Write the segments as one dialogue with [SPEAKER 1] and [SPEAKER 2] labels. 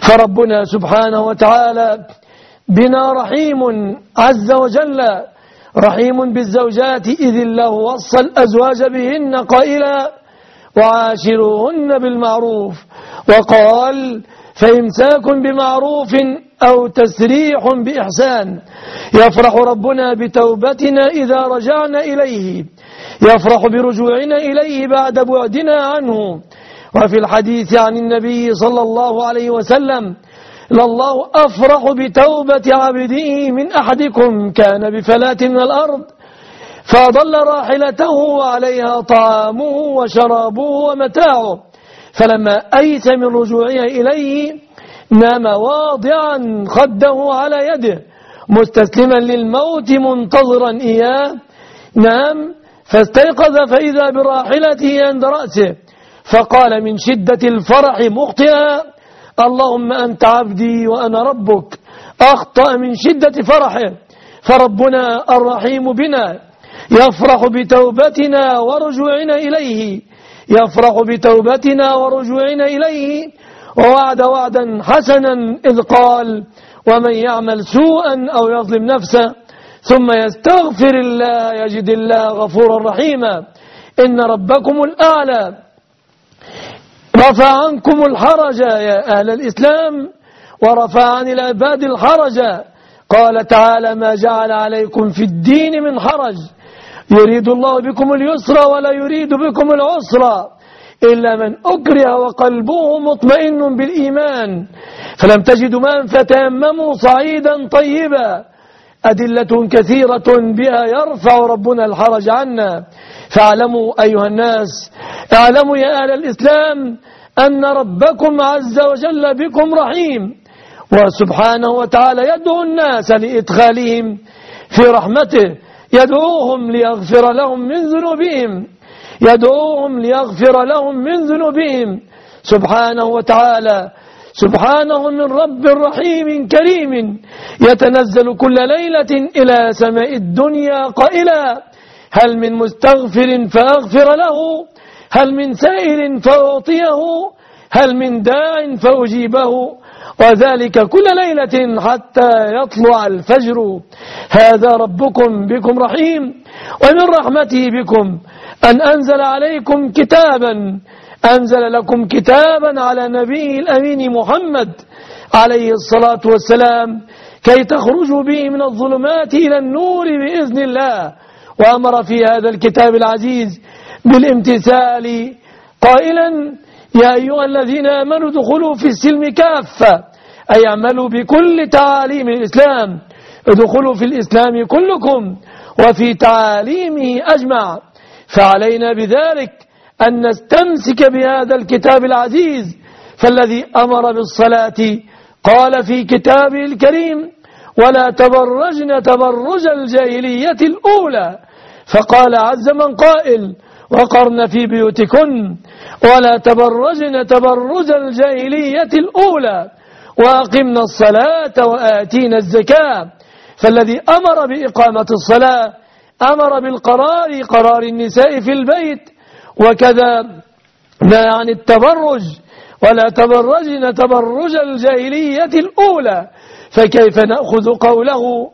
[SPEAKER 1] فربنا سبحانه وتعالى بنا رحيم عز وجل، رحيم بالزوجات، إذ الله وصى الأزواج بهن قائلا وعاشروهن بالمعروف، وقال فإمساك بمعروف أو تسريح بإحسان. يفرح ربنا بتوبتنا إذا رجعنا إليه، يفرح برجوعنا إليه بعد بعدنا عنه. وفي الحديث عن النبي صلى الله عليه وسلم: لله أفرح بتوبة عبده من أحدكم كان بفلاة من الأرض فأضل راحلته وعليها طعامه وشرابه ومتاعه، فلما أيس من رجوعها إليه نام واضعا خده على يده مستسلما للموت منتظرا إياه. نام فاستيقظ فإذا براحلته عند رأسه، فقال من شدة الفرح مخطئا: اللهم أنت عبدي وأنا ربك. أخطأ من شدة فرحه. فربنا الرحيم بنا يفرح بتوبتنا ورجوعنا إليه، يفرح بتوبتنا ورجوعنا إليه، ووعد وعدا حسنا إذ قال: ومن يعمل سوءا أو يظلم نفسه ثم يستغفر الله يجد الله غفورا رحيما. إن ربكم الأعلى رفع عنكم الحرج يا أهل الإسلام ورفع عن العباد الحرج. قال تعالى: ما جعل عليكم في الدين من حرج يريد الله بكم اليسر ولا يريد بكم العسر إلا من أكره وقلبه مطمئن بالإيمان فلم تجدوا ماء فتيمموا صعيدا طيبا. أدلة كثيرة بها يرفع ربنا الحرج عنا. فاعلموا أيها الناس، اعلموا يا أهل الإسلام أن ربكم عز وجل بكم رحيم، وسبحانه وتعالى يدعو الناس لإدخالهم في رحمته، يدعوهم ليغفر لهم من ذنوبهم، يدعوهم ليغفر لهم من ذنوبهم سبحانه وتعالى. سبحانه من رب رحيم كريم يتنزل كل ليلة إلى سماء الدنيا قائلا: هل من مستغفر فأغفر له، هل من سائل فأعطيه، هل من داع فأجيبه، وذلك كل ليلة حتى يطلع الفجر. هذا ربكم بكم رحيم، ومن رحمته بكم أن أنزل عليكم كتابا، أنزل لكم كتابا على نبيه الأمين محمد عليه الصلاة والسلام كي تخرجوا به من الظلمات إلى النور بإذن الله. وأمر في هذا الكتاب العزيز بالامتثال قائلا: يا أيها الذين آمنوا ادخلوا في السلم كافة، أي اعملوا بكل تعاليم الإسلام، ادخلوا في الإسلام كلكم وفي تعاليمه أجمع. فعلينا بذلك أن نستمسك بهذا الكتاب العزيز، فالذي أمر بالصلاة قال في كتابه الكريم: ولا تبرجن تبرج الجاهلية الأولى، فقال عز من قائل: وقرن في بيوتكن ولا تبرجن تبرج الجاهلية الأولى وأقمنا الصلاة وآتينا الزكاة. فالذي أمر بإقامة الصلاة أمر بالقرار، قرار النساء في البيت، وكذا نهى عن التبرج: ولا تبرجن تبرج الجاهلية الأولى. فكيف نأخذ قوله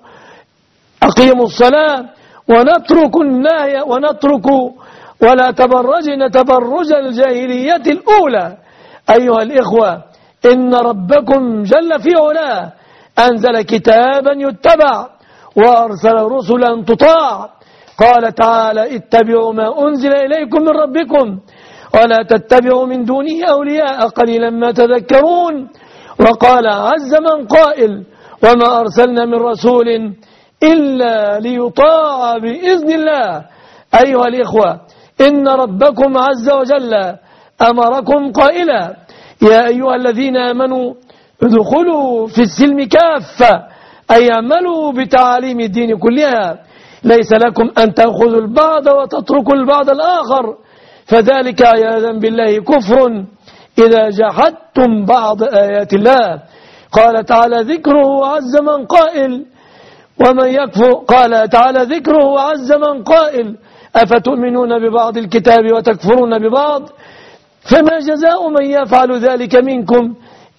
[SPEAKER 1] أقيموا الصلاة ونترك النهي ونترك ولا تبرجن تبرج الجاهلية الأولى؟ أيها الإخوة، إن ربكم جل في علاه أنزل كتابا يتبع وأرسل رسلا تطاع. قال تعالى: اتبعوا ما أنزل إليكم من ربكم ولا تتبعوا من دونه أولياء قليلا ما تذكرون. وقال عز من قائل: وما أرسلنا من رسول إلا ليطاع بإذن الله. أيها الإخوة، إن ربكم عز وجل أمركم قائلا: يا أيها الذين آمنوا ادخلوا في السلم كافة، أي اعملوا بتعاليم الدين كلها، ليس لكم أن تأخذوا البعض وتتركوا البعض الآخر، فذلك عياذا بالله كفر إذا جحدتم بعض آيات الله. قال تعالى: ذكره عز من قائل ومن يكفر، قال تعالى: ذكره عز من قائل أفتؤمنون ببعض الكتاب وتكفرون ببعض، فما جزاء من يفعل ذلك منكم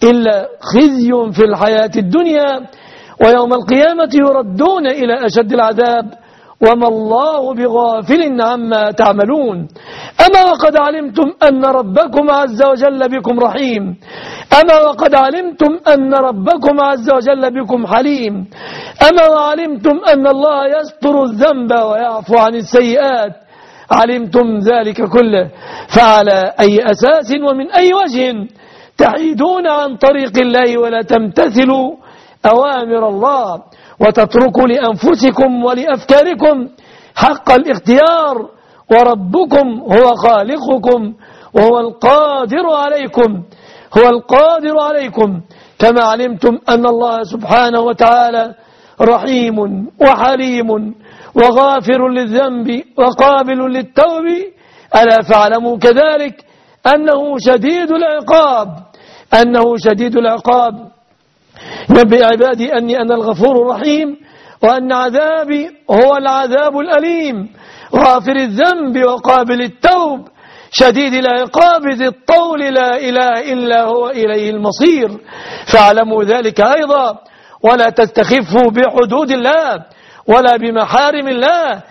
[SPEAKER 1] إلا خزي في الحياة الدنيا ويوم القيامة يردون إلى أشد العذاب وما الله بغافل عما تعملون. أما وقد علمتم أن ربكم عز وجل بكم رحيم، أما وقد علمتم أن ربكم عز وجل بكم حليم، أما وعلمتم أن الله يستر الذنب ويعفو عن السيئات، علمتم ذلك كله، فعلى أي أساس ومن أي وجه تحيدون عن طريق الله ولا تمتثلوا أوامر الله وتتركوا لأنفسكم ولأفكاركم حق الاختيار، وربكم هو خالقكم وهو القادر عليكم، هو القادر عليكم، كما علمتم أن الله سبحانه وتعالى رحيم وحليم وغافر للذنب وقابل للتوب، ألا فاعلموا كذلك أنه شديد العقاب، أنه شديد العقاب. نبئ عبادي أني أنا الغفور الرحيم وأن عذابي هو العذاب الأليم، غافر الذنب وقابل التوب، شديد العقاب ذي الطول، لا إله إلا هو إليه المصير. فاعلموا ذلك أيضا، ولا تستخفوا بحدود الله ولا بمحارم الله.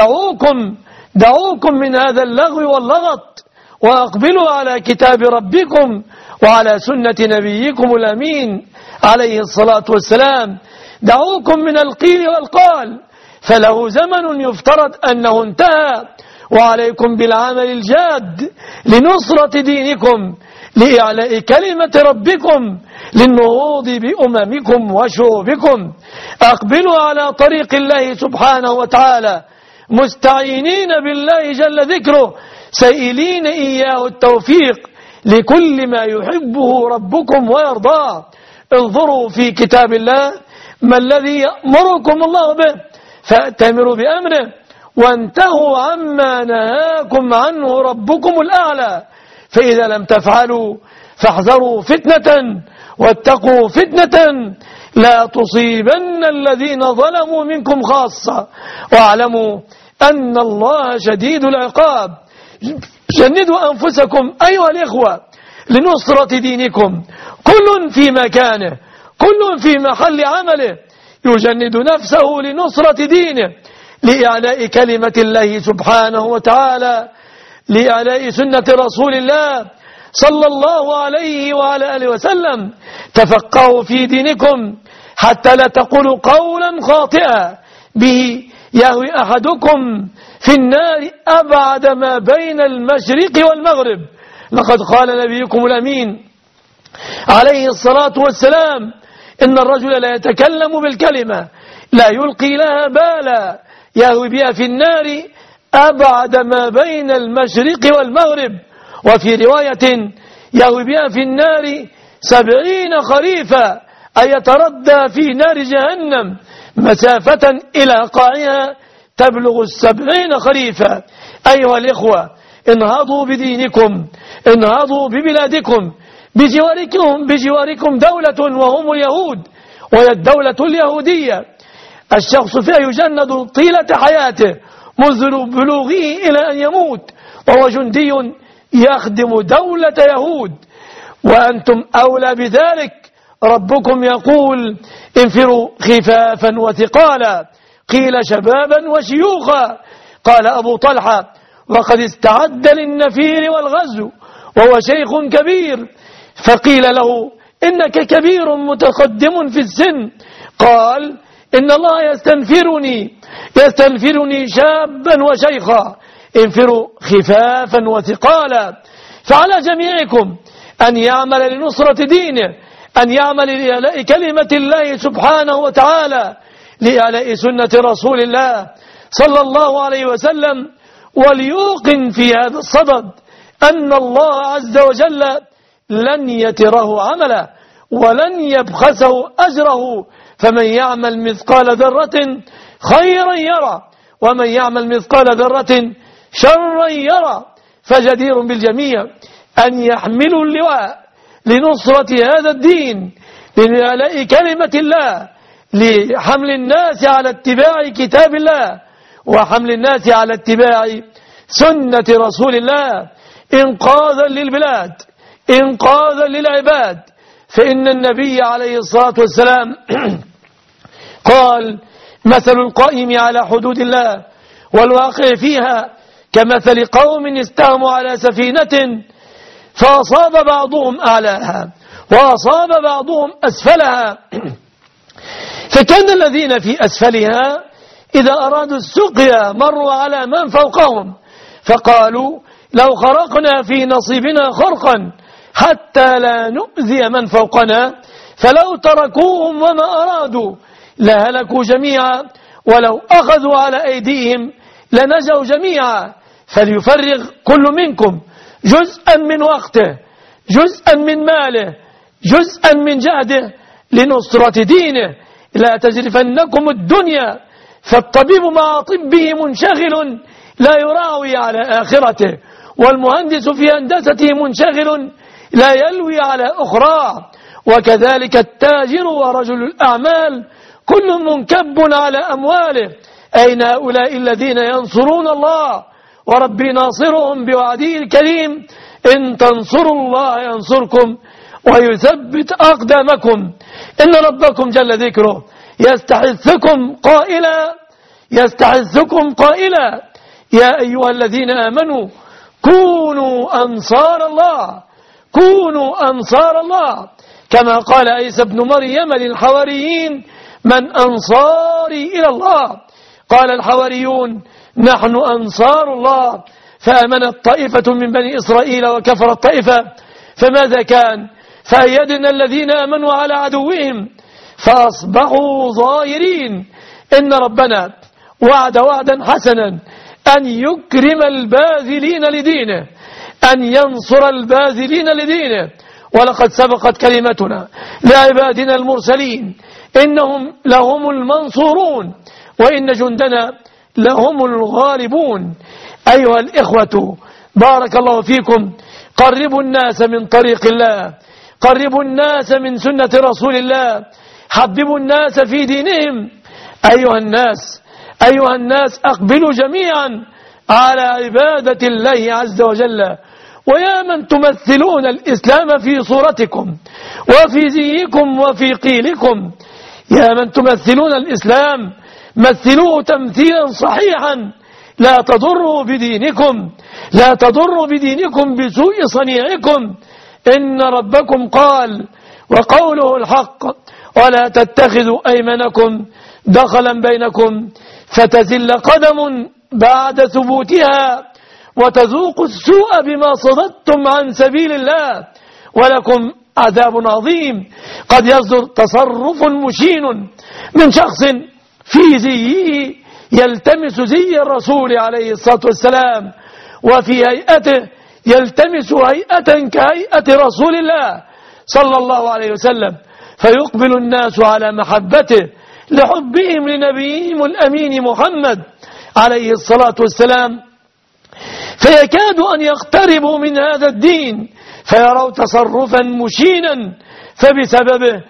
[SPEAKER 1] دعوكم من هذا اللغو واللغط، وأقبلوا على كتاب ربكم وعلى سنة نبيكم الأمين عليه الصلاة والسلام. دعوكم من القيل والقال، فله زمن يفترض أنه انتهى، وعليكم بالعمل الجاد لنصرة دينكم، لإعلاء كلمة ربكم، للنهوض بأممكم وشعوبكم. أقبلوا على طريق الله سبحانه وتعالى مستعينين بالله جل ذكره، سائلين إياه التوفيق لكل ما يحبه ربكم ويرضاه. انظروا في كتاب الله ما الذي يأمركم الله به فأتمروا بأمره، وانتهوا عما نهاكم عنه ربكم الأعلى، فإذا لم تفعلوا فاحذروا فتنة واتقوا فتنة لا تصيبن الذين ظلموا منكم خاصة، واعلموا أن الله شديد العقاب. جندوا أنفسكم أيها الإخوة لنصرة دينكم، كل في مكانه، كل في محل عمله، يجند نفسه لنصرة دينه، لإعلاء كلمة الله سبحانه وتعالى، لإعلاء سنة رسول الله صلى الله عليه وعلى آله وسلم. تفقهوا في دينكم حتى لا تقولوا قولا خاطئا به يهوي أحدكم في النار أبعد ما بين المشرق والمغرب. لقد قال نبيكم الأمين عليه الصلاة والسلام إن الرجل لا يتكلم بالكلمة لا يلقي لها بالا يهوي بها في النار أبعد ما بين المشرق والمغرب، وفي رواية يهوي بها في النار 70 خريفا، أي يتردى في نار جهنم مسافة إلى قاعها تبلغ 70 خريفا. أيها الإخوة انهضوا بدينكم، انهضوا ببلادكم، بجواركم دولة وهم اليهود، وهي الدولة اليهودية الشخص فيها يجند طيلة حياته منذ بلوغه إلى أن يموت، وهو جندي يخدم دولة يهود، وأنتم أولى بذلك. ربكم يقول انفروا خفافا وثقالا، قيل شبابا وشيوخا. قال أبو طلحة وقد استعد للنفير والغزو وهو شيخ كبير، فقيل له إنك كبير متقدم في السن، قال إن الله يستنفرني شابا وشيخا، انفروا خفافا وثقالا. فعلى جميعكم أن يعمل لنصرة دينه، أن يعمل لإعلاء كلمة الله سبحانه وتعالى، لإعلاء سنة رسول الله صلى الله عليه وسلم، وليوقن في هذا الصدد أن الله عز وجل لن يتره عمله ولن يبخسه أجره، فمن يعمل مثقال ذرة خيرا يرى ومن يعمل مثقال ذرة شرا يرى. فجدير بالجميع أن يحملوا اللواء لنصرة هذا الدين، لإعلاء كلمة الله، لحمل الناس على اتباع كتاب الله، وحمل الناس على اتباع سنة رسول الله، إنقاذا للبلاد، إنقاذا للعباد. فإن النبي عليه الصلاة والسلام قال: مثل القائم على حدود الله والواقع فيها كمثل قوم استهموا على سفينة فأصاب بعضهم أعلاها وأصاب بعضهم أسفلها، فكان الذين في أسفلها إذا أرادوا السقيا مروا على من فوقهم فقالوا: لو خرقنا في نصيبنا خرقا حتى لا نؤذي من فوقنا، فلو تركوهم وما أرادوا لهلكوا جميعا، ولو أخذوا على أيديهم لنجوا جميعا. فليفرغ كل منكم جزءا من وقته، جزءا من ماله، جزءا من جهده لنصرة دينه، لا تجرفنكم الدنيا، فالطبيب مع طبه منشغل لا يراوي على آخرته، والمهندس في هندسته منشغل لا يلوي على أخرى، وكذلك التاجر ورجل الأعمال كل منكب على أمواله. أين هؤلاء الذين ينصرون الله وربي ناصرهم بوعده الكريم: إن تنصروا الله ينصركم ويثبت أقدامكم. إن ربكم جل ذكره يستحثكم قائلا: يا أيها الذين آمنوا كونوا أنصار الله، كما قال عيسى ابن مريم للحواريين: من أنصاري إلى الله؟ قال الحواريون: نحن أنصار الله. فآمنت طائفة من بني إسرائيل وكفرت طائفة، فماذا كان؟ فأيدنا الذين آمنوا على عدوهم فأصبحوا ظاهرين. إن ربنا وعد وعدا حسنا أن يكرم الباذلين لدينه، أن ينصر الباذلين لدينه، ولقد سبقت كلمتنا لعبادنا المرسلين إنهم لهم المنصورون وإن جندنا لهم الغالبون. أيها الإخوة، بارك الله فيكم، قربوا الناس من طريق الله، قربوا الناس من سنة رسول الله، حببوا الناس في دينهم. أيها الناس أقبلوا جميعا على عبادة الله عز وجل. ويا من تمثلون الإسلام في صورتكم وفي زيكم وفي قيلكم، يا من تمثلون الإسلام مثلوه تمثيلا صحيحا، لا تضروا بدينكم بسوء صنيعكم. إن ربكم قال وقوله الحق: ولا تتخذوا أيمانكم دخلا بينكم فتزل قدم بعد ثبوتها وتذوقوا السوء بما صددتم عن سبيل الله ولكم عذاب عظيم. قد يصدر تصرف مشين من شخص في زيه يلتمس زي الرسول عليه الصلاة والسلام، وفي هيئته يلتمس هيئة كهيئة رسول الله صلى الله عليه وسلم، فيقبل الناس على محبته لحبهم لنبيهم الأمين محمد عليه الصلاة والسلام، فيكاد أن يقتربوا من هذا الدين فيروا تصرفا مشينا، فبسببه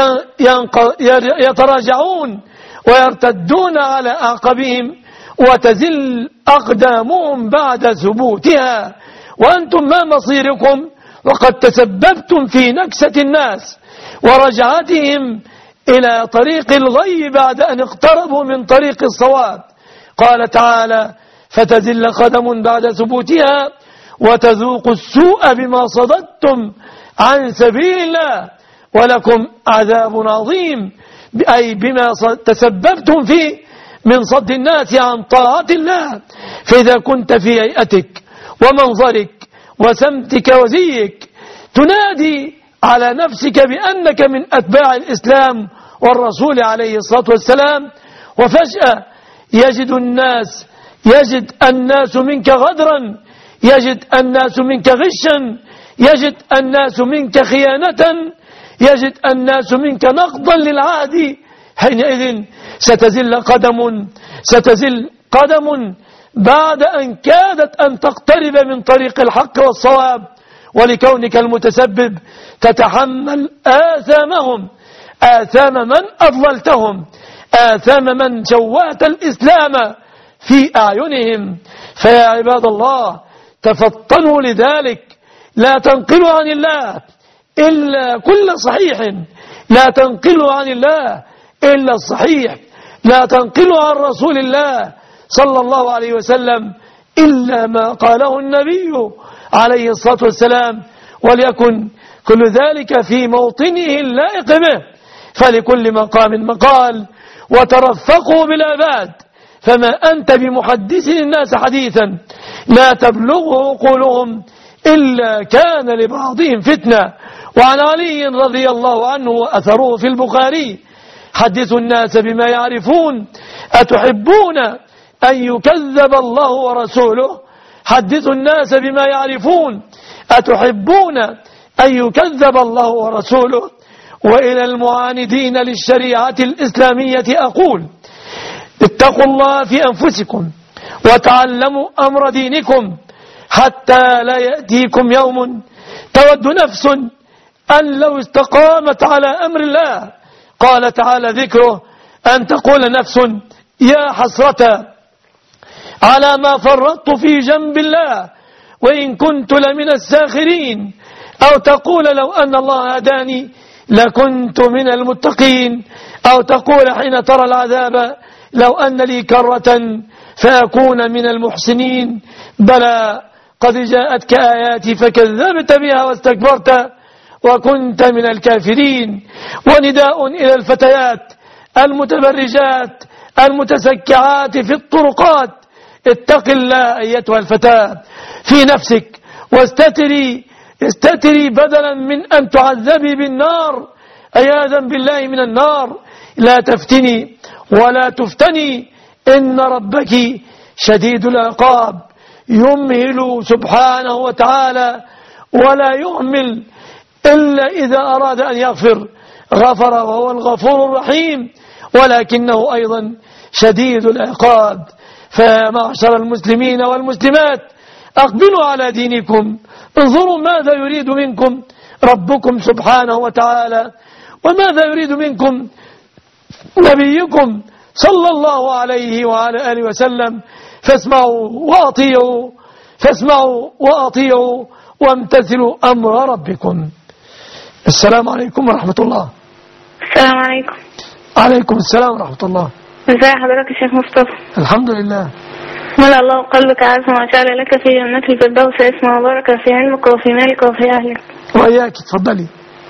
[SPEAKER 1] يتراجعون ويرتدون على أعقابهم وتزل أقدامهم بعد ثبوتها. وأنتم ما مصيركم وقد تسببتم في نكسة الناس ورجعتهم إلى طريق الغي بعد أن اقتربوا من طريق الصواب. قال تعالى: فتزل قدم بعد ثبوتها وتذوقوا السوء بما صددتم عن سبيل الله ولكم عذاب عظيم، أي بما تسببتم فيه من صد الناس عن طاعة الله. فإذا كنت في هيئتك ومنظرك وسمتك وزيك تنادي على نفسك بأنك من أتباع الإسلام والرسول عليه الصلاة والسلام، وفجأة يجد الناس منك غدرا، يجد الناس منك غشا، يجد الناس منك خيانة، يجد الناس منك نقضا للعهد، حينئذ ستزل قدم بعد أن كادت أن تقترب من طريق الحق والصواب، ولكونك المتسبب تتحمل آثامهم، آثام من أضللتهم، آثام من شوهت الإسلام في أعينهم. فيا عباد الله تفطنوا لذلك، لا تنقلوا عن الله إلا كل صحيح لا تنقله عن الله إلا الصحيح، لا تنقله عن رسول الله صلى الله عليه وسلم إلا ما قاله النبي عليه الصلاة والسلام، وليكن كل ذلك في موطنه اللائق به، فلكل مقام مقال، وترفقوا بالعباد، فما أنت بمحدث الناس حديثا لا تبلغه عقولهم إلا كان لبعضهم فتنة. وعن علي رضي الله عنه وأثره في البخاري: حدثوا الناس بما يعرفون أتحبون أن يكذب الله ورسوله؟ حدثوا الناس بما يعرفون أتحبون أن يكذب الله ورسوله؟ وإلى المعاندين للشريعة الإسلامية أقول: اتقوا الله في أنفسكم وتعلموا أمر دينكم حتى لا يأتيكم يوم تود نفس أن لو استقامت على أمر الله. قال تعالى ذكره: أن تقول نفس يا حسرة على ما فرطت في جنب الله وإن كنت لمن الساخرين، أو تقول لو أن الله هداني لكنت من المتقين، أو تقول حين ترى العذاب لو أن لي كرة فأكون من المحسنين. بلى قد جاءتك آياتي فكذبت بها واستكبرت وكنت من الكافرين. ونداء إلى الفتيات المتبرجات المتسكعات في الطرقات: اتق الله أيتها الفتاة في نفسك استتري بدلا من أن تعذبي بالنار، عياذا بالله من النار. لا تفتني ولا تفتني، إن ربك شديد العقاب، يمهل سبحانه وتعالى ولا يهمل إلا إذا أراد أن يغفر، غفر وهو الغفور الرحيم، ولكنه أيضا شديد العقاب. فمعشر المسلمين والمسلمات، أقبلوا على دينكم، انظروا ماذا يريد منكم ربكم سبحانه وتعالى، وماذا يريد منكم نبيكم صلى الله عليه وعلى آله وسلم. فاسمعوا وأطيعوا وامتثلوا أمر ربكم. السلام عليكم ورحمة الله.
[SPEAKER 2] السلام عليكم.
[SPEAKER 1] عليكم السلام ورحمة الله.
[SPEAKER 2] ازي حضرتك يا شيخ مصطفى؟
[SPEAKER 1] الحمد لله.
[SPEAKER 2] ملأ الله قلبك عز وجل لك في جنة الفردوس اسمه وبركة في علمك وفي مالك وفي أهلك.
[SPEAKER 1] وإياك، تفضلي.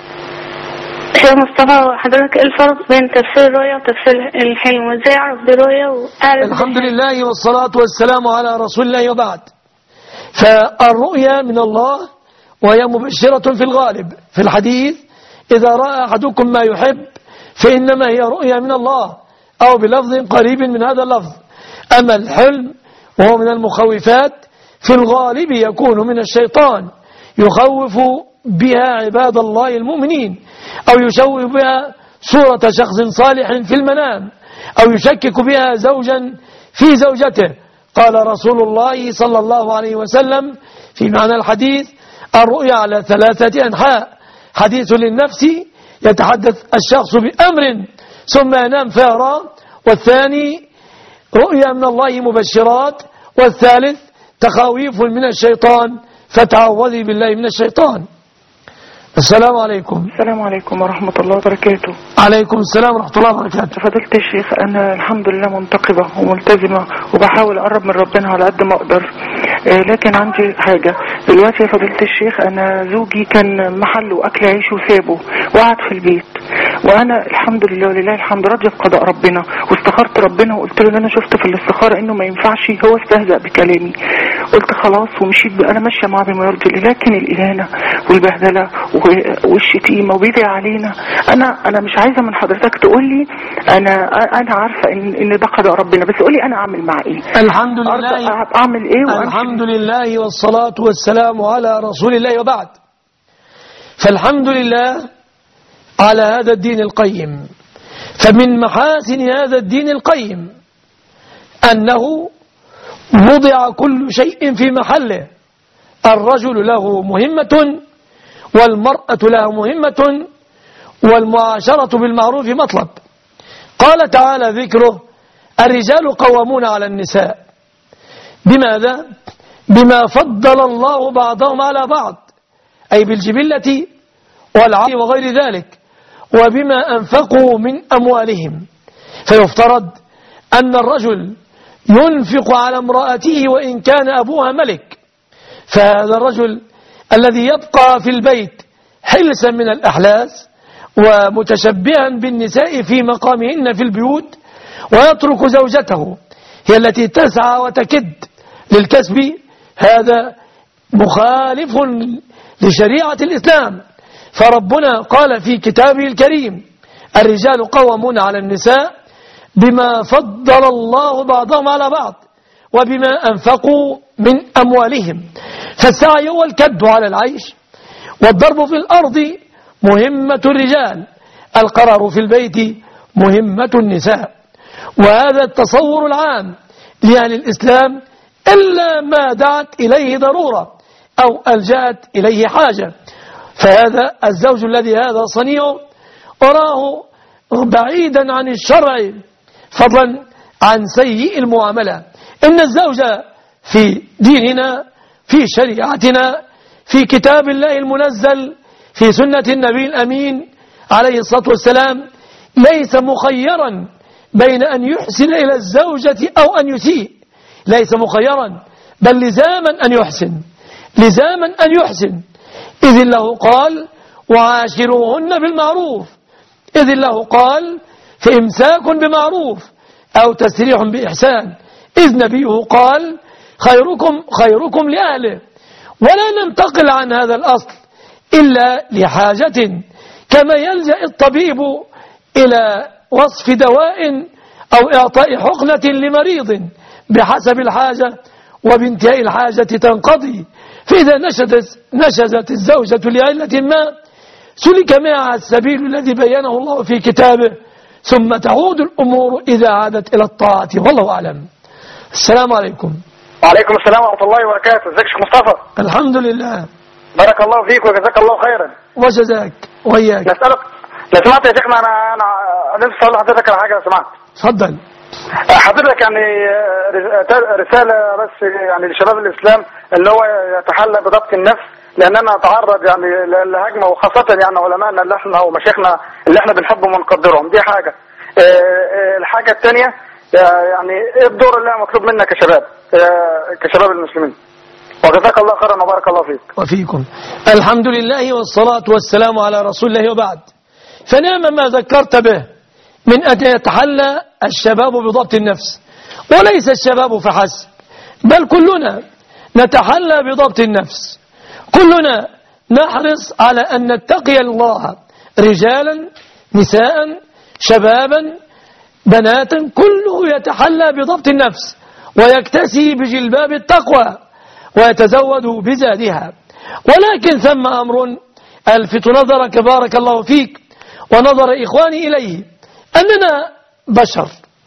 [SPEAKER 2] شيخ مصطفى، حضرتك ايه الفرق بين تفسير الرؤيا وتفسير الحلم، وازاي اعرف دي رؤيا واعرف؟
[SPEAKER 1] الحمد لله والصلاة والسلام على رسول الله، وبعد. فالرؤيا من الله وهي مبشرة في الغالب في الحديث: إذا رأى أحدكم ما يحب فإنما هي رؤيا من الله، أو بلفظ قريب من هذا اللفظ. أما الحلم وهو من المخوفات في الغالب يكون من الشيطان، يخوف بها عباد الله المؤمنين، أو يشوه بها صورة شخص صالح في المنام، أو يشكك بها زوجا في زوجته. قال رسول الله صلى الله عليه وسلم في معنى الحديث: الرؤيا على 3 أنحاء: حديث للنفس يتحدث الشخص بأمر ثم ينام فيرى، والثاني رؤيا من الله مبشرات، والثالث تخاويف من الشيطان فتعوذي بالله من الشيطان. السلام عليكم.
[SPEAKER 3] السلام عليكم ورحمة الله وبركاته.
[SPEAKER 1] عليكم السلام ورحمة الله وبركاته.
[SPEAKER 3] فضيلة الشيخ، أنا الحمد لله منتقبة وملتزمة وبحاول أقرب من ربنا على قد ما أقدر، لكن عندي حاجة دلوقتي يا فضيلة الشيخ. أنا زوجي كان محله أكل عيش وسابه وقعد في البيت، وأنا الحمد لله ولله الحمد راضية بقضاء ربنا، واستخرت ربنا وقلت له إن أنا شفت في الاستخارة إنه ما ينفعش. هو استهزأ بكلامي، قلت خلاص ومشيت أنا ماشية معاه بما يرضي الله. لكن الإهانة والبهدلة والشتيمة وبيدعي علينا، أنا مش عايزة من حضرتك تقول لي أنا عارفة إن ده قضاء ربنا، بس قولي أنا أعمل معاه إيه؟
[SPEAKER 1] الحمد لله.
[SPEAKER 3] أعمل إيه؟
[SPEAKER 1] الحمد لله والصلاة والسلام على رسول الله، وبعد. فالحمد لله على هذا الدين القيم. فمن محاسن هذا الدين القيم أنه وضع كل شيء في محله. الرجل له مهمة، والمرأة لها مهمة، والمعاشرة بالمعروف مطلب. قال تعالى ذكره: الرجال قوامون على النساء. بماذا؟ بما فضل الله بعضهم على بعض، أي بالجبلة والعار وغير ذلك، وبما أنفقوا من أموالهم. فيفترض أن الرجل ينفق على امرأته وإن كان أبوها ملك، فهذا الرجل الذي يبقى في البيت حلسا من الأحلاس ومتشبها بالنساء في مقامهن في البيوت، ويترك زوجته هي التي تسعى وتكد للكسب، هذا مخالف لشريعة الإسلام. فربنا قال في كتابه الكريم: الرجال قوامون على النساء بما فضل الله بعضهم على بعض وبما أنفقوا من أموالهم. فالسعي هو الكد على العيش، والضرب في الأرض مهمة الرجال، القرار في البيت مهمة النساء. وهذا التصور العام لأهل الإسلام إلا ما دعت إليه ضرورة أو ألجأت إليه حاجة. فهذا الزوج الذي هذا صنيعه أراه بعيدا عن الشرع، فضلا عن سيء المعاملة. إن الزوج في ديننا، في شريعتنا، في كتاب الله المنزل، في سنة النبي الأمين عليه الصلاة والسلام، ليس مخيرا بين أن يحسن إلى الزوجة أو أن يسيء، ليس مخيرا، بل لزاما أن يحسن، لزاما أن يحسن. إذ الله قال: وعاشروهن بالمعروف، إذ الله قال: فإمساك بمعروف أو تسريح بإحسان، إذ نبيه قال: خيركم لأهله. ولا ننتقل عن هذا الأصل إلا لحاجة، كما يلجأ الطبيب إلى وصف دواء أو إعطاء حقنة لمريض بحسب الحاجة، وبانتهاء الحاجة تنقضي. فإذا نشزت الزوجة لعلة ما، سلك معها السبيل الذي بينه الله في كتابه، ثم تعود الأمور إذا عادت إلى الطاعة. والله أعلم. السلام عليكم.
[SPEAKER 4] وعليكم السلام ورحمة الله وبركاته. ازيك يا شيخ مصطفى؟
[SPEAKER 1] الحمد لله.
[SPEAKER 4] بارك الله فيك وجزاك الله خيرا.
[SPEAKER 1] وجزاك وإياك.
[SPEAKER 4] نسألك لو سمعت يا شيخنا، أنا نفسي أقول لحضرتك على حاجة لو سمعت.
[SPEAKER 1] اتفضل.
[SPEAKER 4] حضرتك يعني رسالة بس يعني لشباب الإسلام اللي هو يتحلى بضبط النفس، لأن أنا أتعرض يعني لهجمة، وخاصة يعني علمائنا اللي احنا ومشايخنا اللي احنا بنحبهم ونقدرهم. دي حاجة. الحاجة الثانية يعني ايه الدور اللي مطلوب منا كشباب المسلمين؟ وجزاك الله خيرا وبارك الله فيك.
[SPEAKER 1] وفيكم. الحمد لله والصلاة والسلام على رسول الله، وبعد. فنعم ما ذكرت به من أن يتحلى الشباب بضبط النفس، وليس الشباب فحسب، بل كلنا نتحلى بضبط النفس، كلنا نحرص على أن نتقي الله، رجالا نساء شبابا بناتا، كله يتحلى بضبط النفس ويكتسي بجلباب التقوى ويتزود بزادها. ولكن ثم أمر ألفت نظرك بارك الله فيك ونظر إخواني إليه، أننا بشر،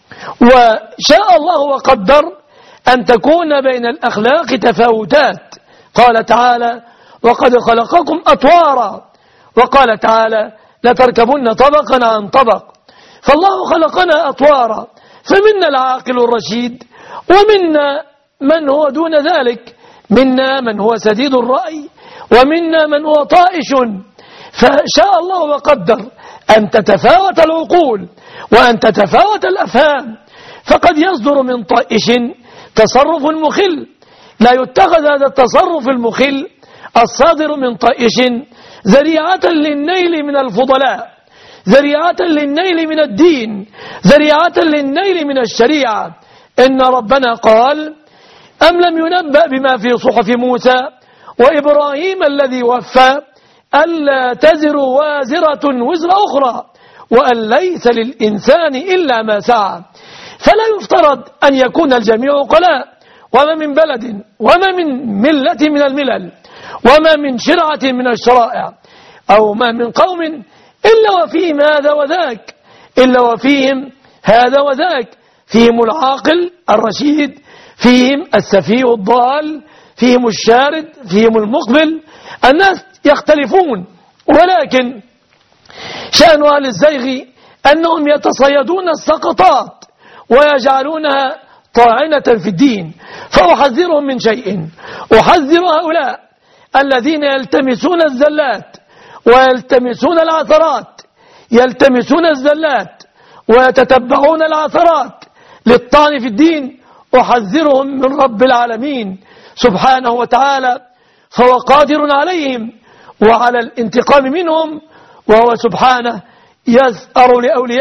[SPEAKER 1] وشاء الله وقدر أن تكون بين الأخلاق تفاوتات. قال تعالى: وقد خلقكم أطوارا، وقال تعالى: لتركبن طبقا عن طبق. فالله خلقنا أطوارا، فمنا العاقل الرشيد، ومنا من هو دون ذلك، منا من هو سديد الرأي، ومنا من هو طائش. فشاء الله وقدر أن تتفاوت العقول وأن تتفاوت الأفهام، فقد يصدر من طائش تصرف مخل، لا يتخذ هذا التصرف المخل الصادر من طائش ذريعة للنيل من الفضلاء، ذريعة للنيل من الدين، ذريعة للنيل من الشريعة. إن ربنا قال: أم لم ينبأ بما في صحف موسى وإبراهيم الذي وفى ألا تزر وازرة وزر أخرى وأن ليس للإنسان إلا ما سعى. فلا يفترض أن يكون الجميع عقلاء، وما من بلد وما من ملة من الملل وما من شرعة من الشرائع أو ما من قوم إلا وفيهم هذا وذاك، إلا وفيهم هذا وذاك، فيهم العاقل الرشيد، فيهم السفيه الضال، فيهم الشارد، فيهم المقبل. الناس يختلفون، ولكن شأن أهل الزيغ أنهم يتصيدون السقطات ويجعلونها طاعنة في الدين. فأحذرهم من شيء، أحذر هؤلاء الذين يلتمسون الزلات ويلتمسون العثرات، يلتمسون الزلات ويتتبعون العثرات للطعن في الدين، أحذرهم من رب العالمين سبحانه وتعالى، فهو قادر عليهم وعلى الانتقام منهم، وهو سبحانه يزأر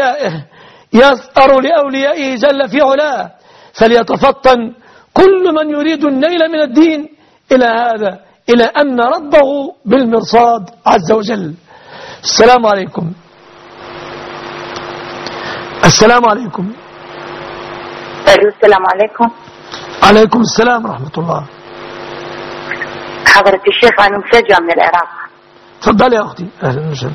[SPEAKER 1] لأوليائه جل في علاه. فليتفطن كل من يريد النيل من الدين إلى هذا، إلى أن ربه بالمرصاد عز وجل. السلام عليكم. السلام عليكم.
[SPEAKER 5] السلام عليكم.
[SPEAKER 1] عليكم السلام ورحمة الله.
[SPEAKER 5] حضرة الشيخ، أنا مسجة من العراق.
[SPEAKER 1] تفضلي يا أختي. أهلا وسهلا.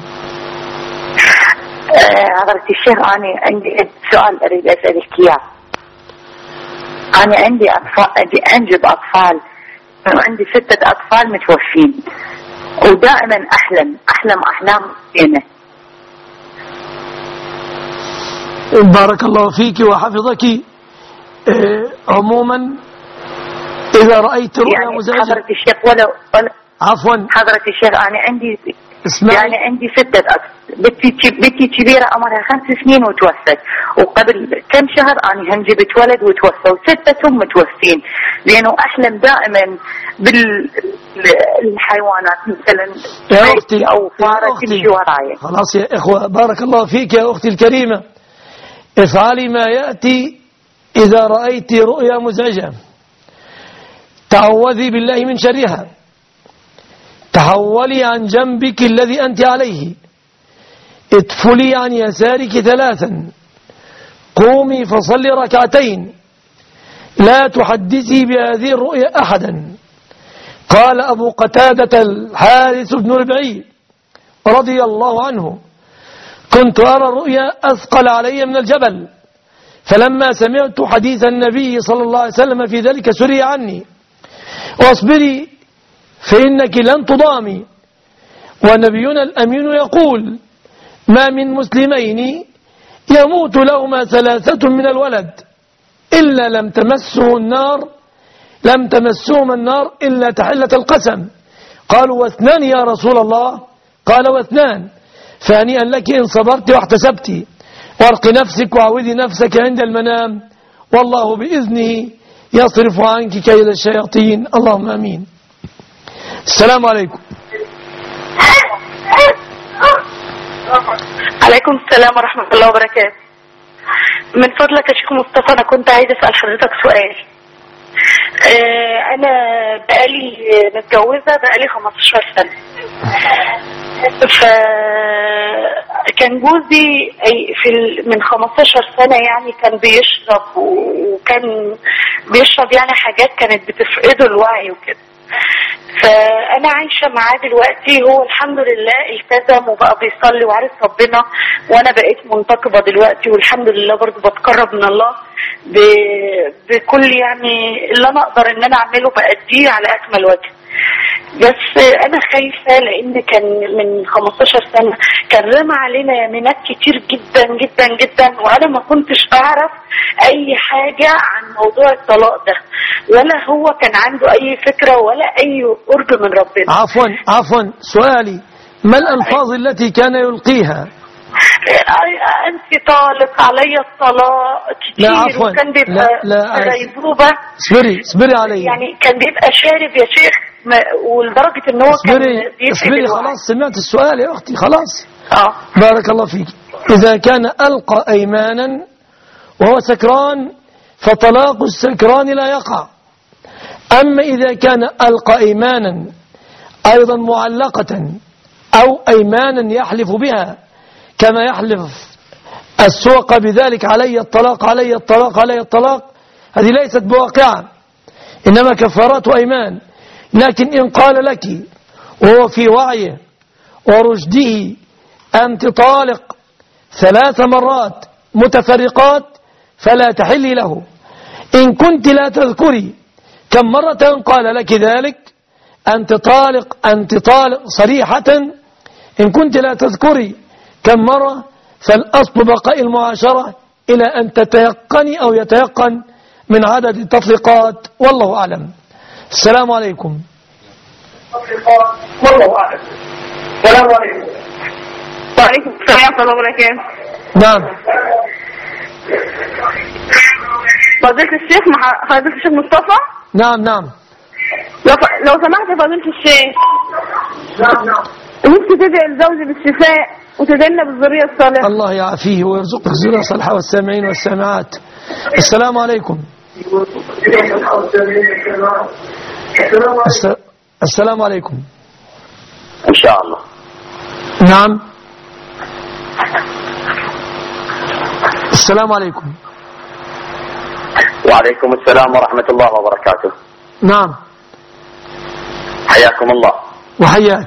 [SPEAKER 5] حضرة الشيخ، أنا عندي سؤال أريد أسألك إياه. أنا عندي أطفال، أنجب أطفال، وعندي 6 أطفال متوفين، ودائما أحلام زينة.
[SPEAKER 1] بارك الله فيك وحفظك. عموما إذا رأيت رؤيا
[SPEAKER 5] يعني
[SPEAKER 1] مزعجة،
[SPEAKER 5] حضرة الشيخ، ولا
[SPEAKER 1] عفوا
[SPEAKER 5] حضرة الشيخ، أنا عندي
[SPEAKER 1] اسمعي.
[SPEAKER 5] يعني عندي 6 أطفال. بنتي كبيرة عمرها 5 سنين وتوفت، وقبل كم شهر أنا هنجبت ولد وتوفى، و6 متوفين، لأنه أحلم دائما بالحيوانات، مثلا
[SPEAKER 1] يا أختي
[SPEAKER 5] أو فارة تمشي وراي.
[SPEAKER 1] خلاص يا إخوة، بارك الله فيك يا أختي الكريمة. افعلي ما يأتي. إذا رأيت رؤيا مزعجة تعوذي بالله من شرها، تحولي عن جنبك الذي أنت عليه، ادفلي عن يسارك 3، قومي فصلي 2 لا تحدثي بهذه الرؤيا أحدا. قال أبو قتادة الحارث بن ربعي رضي الله عنه: كنت أرى الرؤيا أثقل علي من الجبل، فلما سمعت حديث النبي صلى الله عليه وسلم في ذلك سري عني. واصبري فإنك لن تضامي. ونبينا الأمين يقول: ما من مسلمين يموت لهما 3 من الولد إلا لم تمسهم النار إلا تحلة القسم. قالوا: و2 يا رسول الله؟ قال: و2. فهنيئا لك إن صبرت واحتسبت. وارق نفسك وعوذي نفسك عند المنام، والله بإذنه يصرف عنك كيد الشياطين. اللهم آمين. السلام عليكم.
[SPEAKER 2] عليكم السلام ورحمة الله وبركاته. من فضلك يا شيخ مصطفى، أنا كنت عايزة أسأل حضرتك سؤال. أنا بقالي متجوزة بقالي 15 سنة، فكان جوزي من 15 سنة يعني كان بيشرب، وكان بيشرب يعني حاجات كانت بتفقده الوعي وكده. فأنا عايشة معاه دلوقتي، هو الحمد لله التزم وبقى بيصلي وعارف ربنا، وأنا بقيت منتقبة دلوقتي، والحمد لله برضو بتقرب من الله بكل يعني اللي أنا أقدر إن أنا أعمله بأديه على أكمل وجه. بس أنا خايفة، لأن كان من 15 سنة كان رمى علينا يمينات كتير جدا جدا جدا، وأنا ما كنتش أعرف أي حاجة عن موضوع الطلاق ده، ولا هو كان عنده أي فكرة ولا أي قرب من ربنا.
[SPEAKER 1] عفوا سؤالي: ما الألفاظ التي كان يلقيها؟
[SPEAKER 2] أنت طالق، علي الطلاق كتير.
[SPEAKER 1] لا عفوا،
[SPEAKER 2] وكان بيبقى غيبوبة.
[SPEAKER 1] اصبري علي.
[SPEAKER 2] يعني كان بيبقى شارب يا شيخ، ولدرجة ان هو
[SPEAKER 1] اصبري خلاص، سمعت السؤال يا أختي، خلاص.
[SPEAKER 2] بارك
[SPEAKER 1] الله فيك. إذا كان ألقى أيمانا وهو سكران فطلاق السكران لا يقع. أما إذا كان ألقى أيمانا أيضا معلقة، أو أيمانا يحلف بها كما يحلف السوق بذلك: علي الطلاق علي الطلاق علي الطلاق، هذه ليست بواقعة، إنما كفارات أيمان. لكن إن قال لك وهو في وعيه ورشده: أنت طالق 3 مرات متفرقات، فلا تحلي له. إن كنت لا تذكري كم مرة قال لك ذلك: أنت طالق صريحة، إن كنت لا تذكري كم مرة، فالأصل بقاء المعاشرة إلى أن تتيقني أو يتيقن من عدد التطليقات، والله أعلم. السلام عليكم.
[SPEAKER 2] والله أعلم. السلام عليكم. وعليكم السلام ورحمة الله وبركاته.
[SPEAKER 1] نعم.
[SPEAKER 2] فضيلة الشيخ فضيلة الشيخ مصطفى.
[SPEAKER 1] نعم نعم.
[SPEAKER 2] لو سمحت فضيلة الشيخ. نعم. نفسي تدعي لزوجي بالشفاء وتدعي لنا بالذرية الصالحة.
[SPEAKER 1] الله يعافيه ويرزقك الذرية الصالحة والسامعين والسامعات. السلام عليكم. السلام عليكم.
[SPEAKER 6] إن شاء الله.
[SPEAKER 1] نعم. السلام عليكم.
[SPEAKER 6] وعليكم السلام ورحمة الله وبركاته.
[SPEAKER 1] نعم.
[SPEAKER 6] حياكم الله.
[SPEAKER 1] وحياك.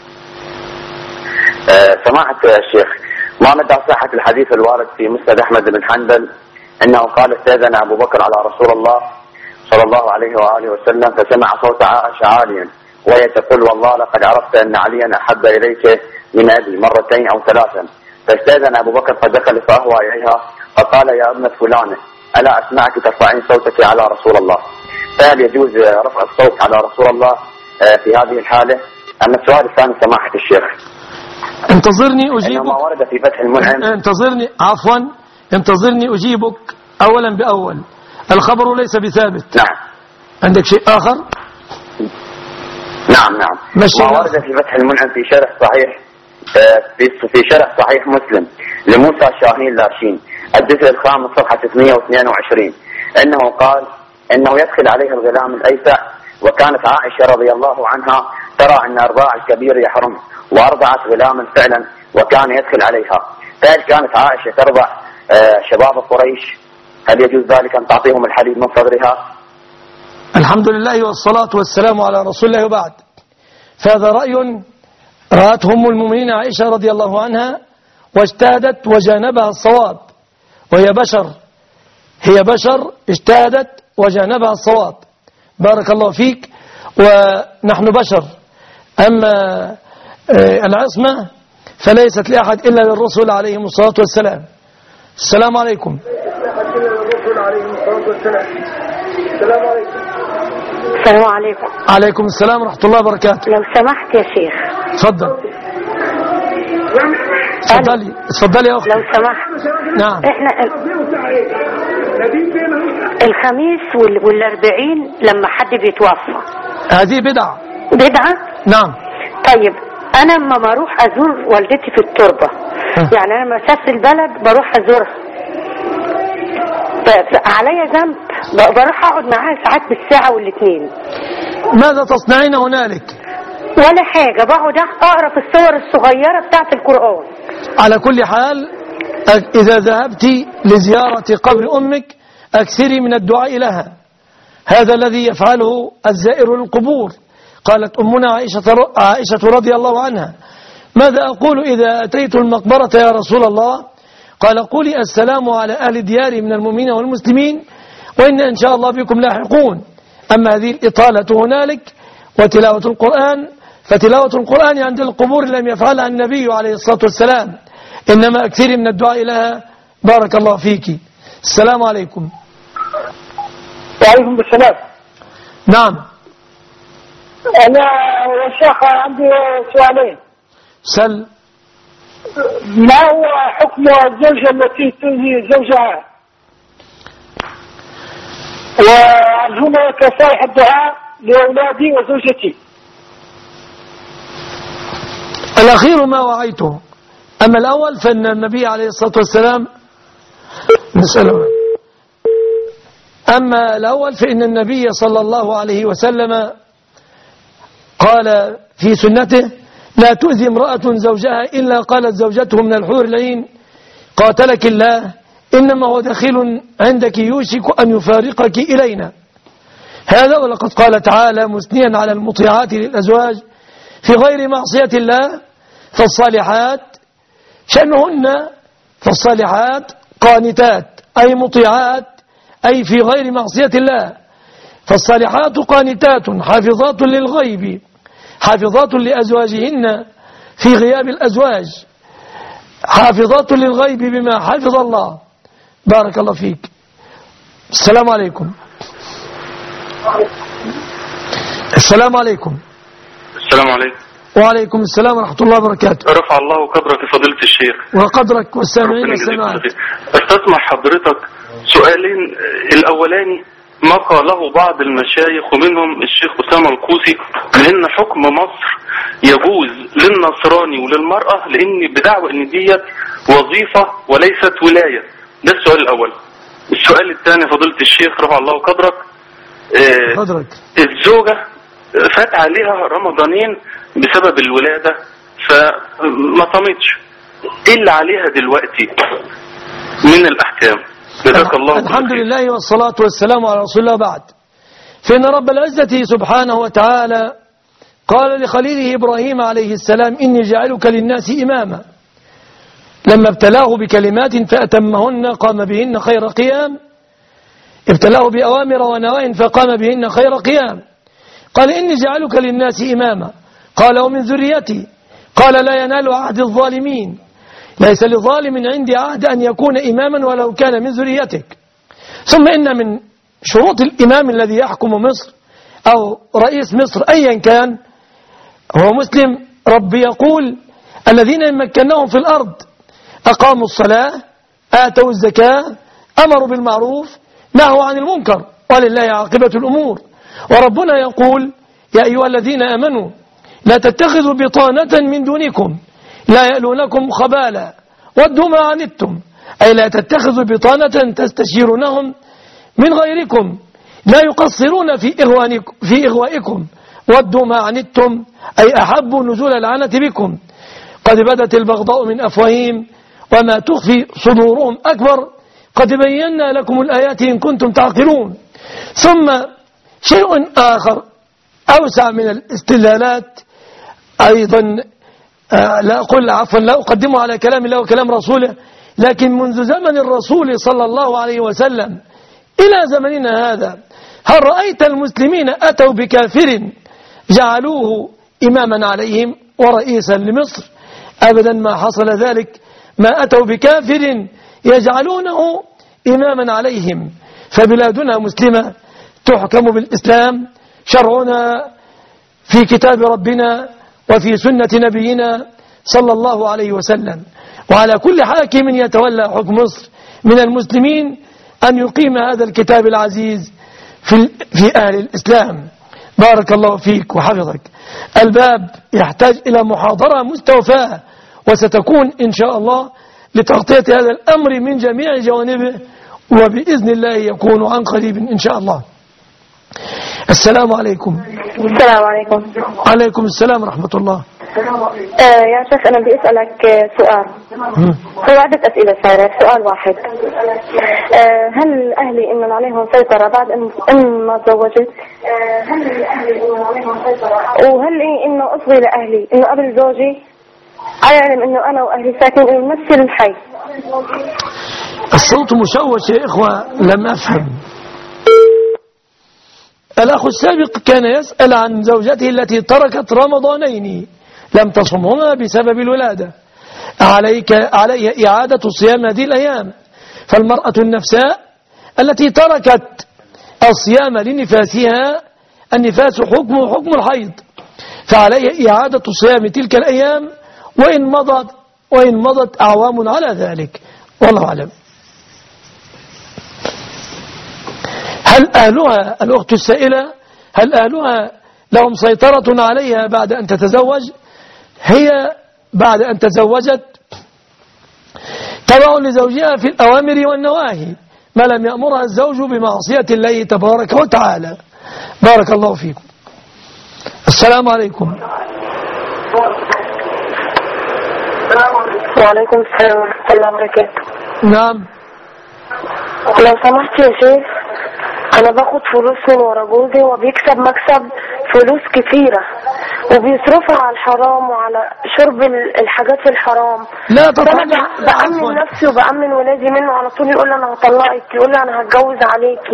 [SPEAKER 6] سماحة الشيخ، ما مدى صحة الحديث الوارد في مسند أحمد بن حنبل أنه قال استأذن أبو بكر على رسول الله صلى الله عليه وآله وسلم فسمع صوت عائشة عاليا وهي تقول والله لقد عرفت أن عليا أحب إليك من أبي مرتين أو ثلاثا، فاستأذن أبو بكر فدخل فأهوى إليها فقال يا ابنة فلانة ألا أسمعك ترفعين صوتك على رسول الله، فهل يجوز رفع الصوت على رسول الله في هذه الحالة؟ أما السؤال الثاني سماحة الشيخ،
[SPEAKER 1] انتظرني أجيبك.
[SPEAKER 6] ما ورد في فتح المنعم.
[SPEAKER 1] انتظرني، عفوا انتظرني أجيبك أولا بأول. الخبر ليس بثابت.
[SPEAKER 6] نعم.
[SPEAKER 1] عندك شيء آخر؟
[SPEAKER 6] نعم. ما ورد في فتح المنعم في شرح صحيح في شرح صحيح مسلم لموسى شاهين لاشين الجزء الخامس صفحة 622 أنه قال إنه يدخل عليها الغلام الأيسع، وكانت عائشة رضي الله عنها ترى أن الرضاع الكبير يحرم وأرضعت غلاما فعلا وكان يدخل عليها، فهل كانت عائشة ترضع شباب قريش؟ هل يجوز ذلك أن تعطيهم الحليب من صدرها؟
[SPEAKER 1] الحمد لله والصلاة والسلام على رسول الله. وبعد، فهذا رأي رأته أم المؤمنين عائشة رضي الله عنها واجتهدت وجانبها الصواب، وهي بشر، هي بشر اجتهدت وجانبها الصواب. بارك الله فيك. ونحن بشر، أما العصمة فليست لأحد إلا للرسل عليهم الصلاة والسلام. السلام عليكم.
[SPEAKER 7] السلام عليكم.
[SPEAKER 1] عليكم السلام ورحمة الله وبركاته.
[SPEAKER 7] لو سمحت يا شيخ.
[SPEAKER 1] تفضل. اتفضلي يا أختي.
[SPEAKER 7] لو سمحت.
[SPEAKER 1] نعم.
[SPEAKER 7] احنا الخميس والاربعين لما حد بيتوفى
[SPEAKER 1] هذه بدعة.
[SPEAKER 7] بدعة؟
[SPEAKER 1] نعم.
[SPEAKER 7] طيب انا لما بروح ازور والدتي في التربة يعني انا مسافة البلد بروح ازورها، عليا ذنب؟ بروح اقعد معاها ساعات بالساعة والاثنين.
[SPEAKER 1] ماذا تصنعين هنالك؟
[SPEAKER 7] ولا حاجة، بقعد اقرا في الصور الصغيرة بتاعت القرآن.
[SPEAKER 1] على كل حال، إذا ذهبت لزيارة قبر أمك أكثري من الدعاء لها، هذا الذي يفعله الزائر للقبور. قالت أمنا عائشة رضي الله عنها ماذا أقول إذا أتيت المقبرة يا رسول الله؟ قال قولي السلام على أهل دياري من المؤمنين والمسلمين وإن إن شاء الله بكم لاحقون. أما هذه الإطالة هنالك وتلاوة القرآن، فتلاوة القرآن عند القبور لم يفعلها النبي عليه الصلاة والسلام، إنما أكثر من الدعاء لها. بارك الله فيك. السلام عليكم.
[SPEAKER 8] وعليكم السلام.
[SPEAKER 1] نعم.
[SPEAKER 8] أنا يا شيخ عندي سؤالين.
[SPEAKER 1] سل.
[SPEAKER 8] ما هو حكم الزوجة التي تؤذي زوجها؟ وهناك نصائح الدعاء لأولادي وزوجتي.
[SPEAKER 1] الأخير ما وعيته، أما الأول فإن النبي عليه الصلاة والسلام نسأله. أما الأول فإن النبي صلى الله عليه وسلم قال في سنته لا تؤذي امرأة زوجها إلا قالت زوجته من الحور العين قاتلك الله إنما هو دخيل عندك يوشك أن يفارقك إلينا. هذا ولقد قال تعالى مثنيا على المطيعات للأزواج في غير معصية الله فالصالحات شأنهن، فالصالحات قانتات أي مطيعات أي في غير معصية الله. فالصالحات قانتات حافظات للغيب حافظات لأزواجهن في غياب الأزواج، حافظات للغيب بما حفظ الله. بارك الله فيك. السلام عليكم.
[SPEAKER 9] السلام عليكم.
[SPEAKER 1] السلام عليكم. وعليكم السلام ورحمة الله وبركاته.
[SPEAKER 9] رفع الله قدرك فضيلة الشيخ.
[SPEAKER 1] وقدرك والسامعين والسامعات.
[SPEAKER 9] استسمح حضرتك سؤالين. الأولاني ما قاله بعض المشايخ ومنهم الشيخ أسامة القوسي لأن حكم مصر يجوز للنصراني وللمرأة لأن بدعوى أن ديت وظيفة وليست ولاية. ده السؤال الأول. السؤال الثاني فضيلة الشيخ رفع الله قدرك. الزوجة فات عليها رمضانين بسبب الولادة فما صمتش، ايه اللي عليها دلوقتي من الأحكام؟ جزاك الله.
[SPEAKER 1] الحمد لله والصلاة والسلام على رسول الله. بعد فإن رب العزة سبحانه وتعالى قال لخليله إبراهيم عليه السلام إني جعلك للناس إماما، لما ابتلاه بكلمات فأتمهن قام بهن خير قيام، ابتلاه بأوامر ونواهي فقام بهن خير قيام. قال إني جعلك للناس إماما، قال ومن ذريتي، قال لا ينال عهد الظالمين، ليس لظالم عندي عهد أن يكون إماما ولو كان من ذريتك. ثم إن من شروط الإمام الذي يحكم مصر أو رئيس مصر أيا كان هو مسلم. ربي يقول الذين مكناهم في الأرض أقاموا الصلاة آتوا الزكاة أمروا بالمعروف نهوا عن المنكر ولله عاقبة الأمور. وربنا يقول يا أيها الذين آمنوا لا تتخذوا بطانة من دونكم لا يألونكم خبالا ودوا ما عنتم، أي لا تتخذوا بطانة تستشيرونهم من غيركم لا يقصرون في إغوائكم ودوا ما عنتم، أي أحبوا نزول العنة بكم. قد بدت البغضاء من أفواههم وما تخفي صدورهم أكبر قد بينا لكم الآيات إن كنتم تعقلون. ثم شيء آخر أوسع من الاستدلالات أيضا، لا أقدمه على كلام الله وكلام رسوله، لكن منذ زمن الرسول صلى الله عليه وسلم إلى زمننا هذا هل رأيت المسلمين أتوا بكافر جعلوه إماما عليهم ورئيسا لمصر؟ أبدا ما حصل ذلك، ما أتوا بكافر يجعلونه إماما عليهم. فبلادنا مسلمة تحكم بالإسلام، شرعنا في كتاب ربنا وفي سنة نبينا صلى الله عليه وسلم. وعلى كل حاكم يتولى حكم مصر من المسلمين أن يقيم هذا الكتاب العزيز في أهل الإسلام. بارك الله فيك وحفظك. الباب يحتاج إلى محاضرة مستوفاة وستكون إن شاء الله لتغطية هذا الأمر من جميع جوانبه، وبإذن الله يكون عن قريب إن شاء الله. السلام عليكم.
[SPEAKER 10] السلام عليكم.
[SPEAKER 1] عليكم السلام ورحمة الله.
[SPEAKER 10] يا شيخ أنا بدي أسألك سؤال. هو عدة أسئلة صارت، سؤال واحد. هل أهلي إنه عليهم سيطرة بعد أن ما تزوجت؟ هل أهلي إنه عليهم سيطرة؟ وهل إنه أصغي لأهلي إنه قبل زوجي على علم إنه أنا وأهلي ساكنين نفس الحي؟
[SPEAKER 1] الصوت مشوش يا إخوة، لم أفهم. الأخ السابق كان يسأل عن زوجته التي تركت رمضانين لم تصمهما بسبب الولادة، عليها إعادة صيام هذه الأيام. فالمرأة النفساء التي تركت الصيام لنفاسها، النفاس حكم الحيض، فعليها إعادة صيام تلك الأيام وإن مضت أعوام على ذلك، والله أعلم. هل أهلها، الأخت السائلة، هل أهلها لهم سيطرة عليها بعد أن تتزوج؟ هي بعد أن تزوجت تبع لزوجها في الأوامر والنواهي ما لم يأمرها الزوج بمعصية الله تبارك وتعالى. بارك الله فيكم. السلام عليكم.
[SPEAKER 10] وعليكم السلام ورحمة الله وبركاته.
[SPEAKER 1] نعم.
[SPEAKER 10] لو سمحت يا شيخ، أنا باخد فلوس من ورا جوزي وبيكسب مكسب فلوس كثيرة وبيصرفها على الحرام وعلى شرب الحاجات الحرام.
[SPEAKER 1] لا تطلع.
[SPEAKER 10] بأمن نفسي وبأمن ولادي منه، على طول يقول لي أنا هطلقك، يقول لي أنا هتجوز عليكي.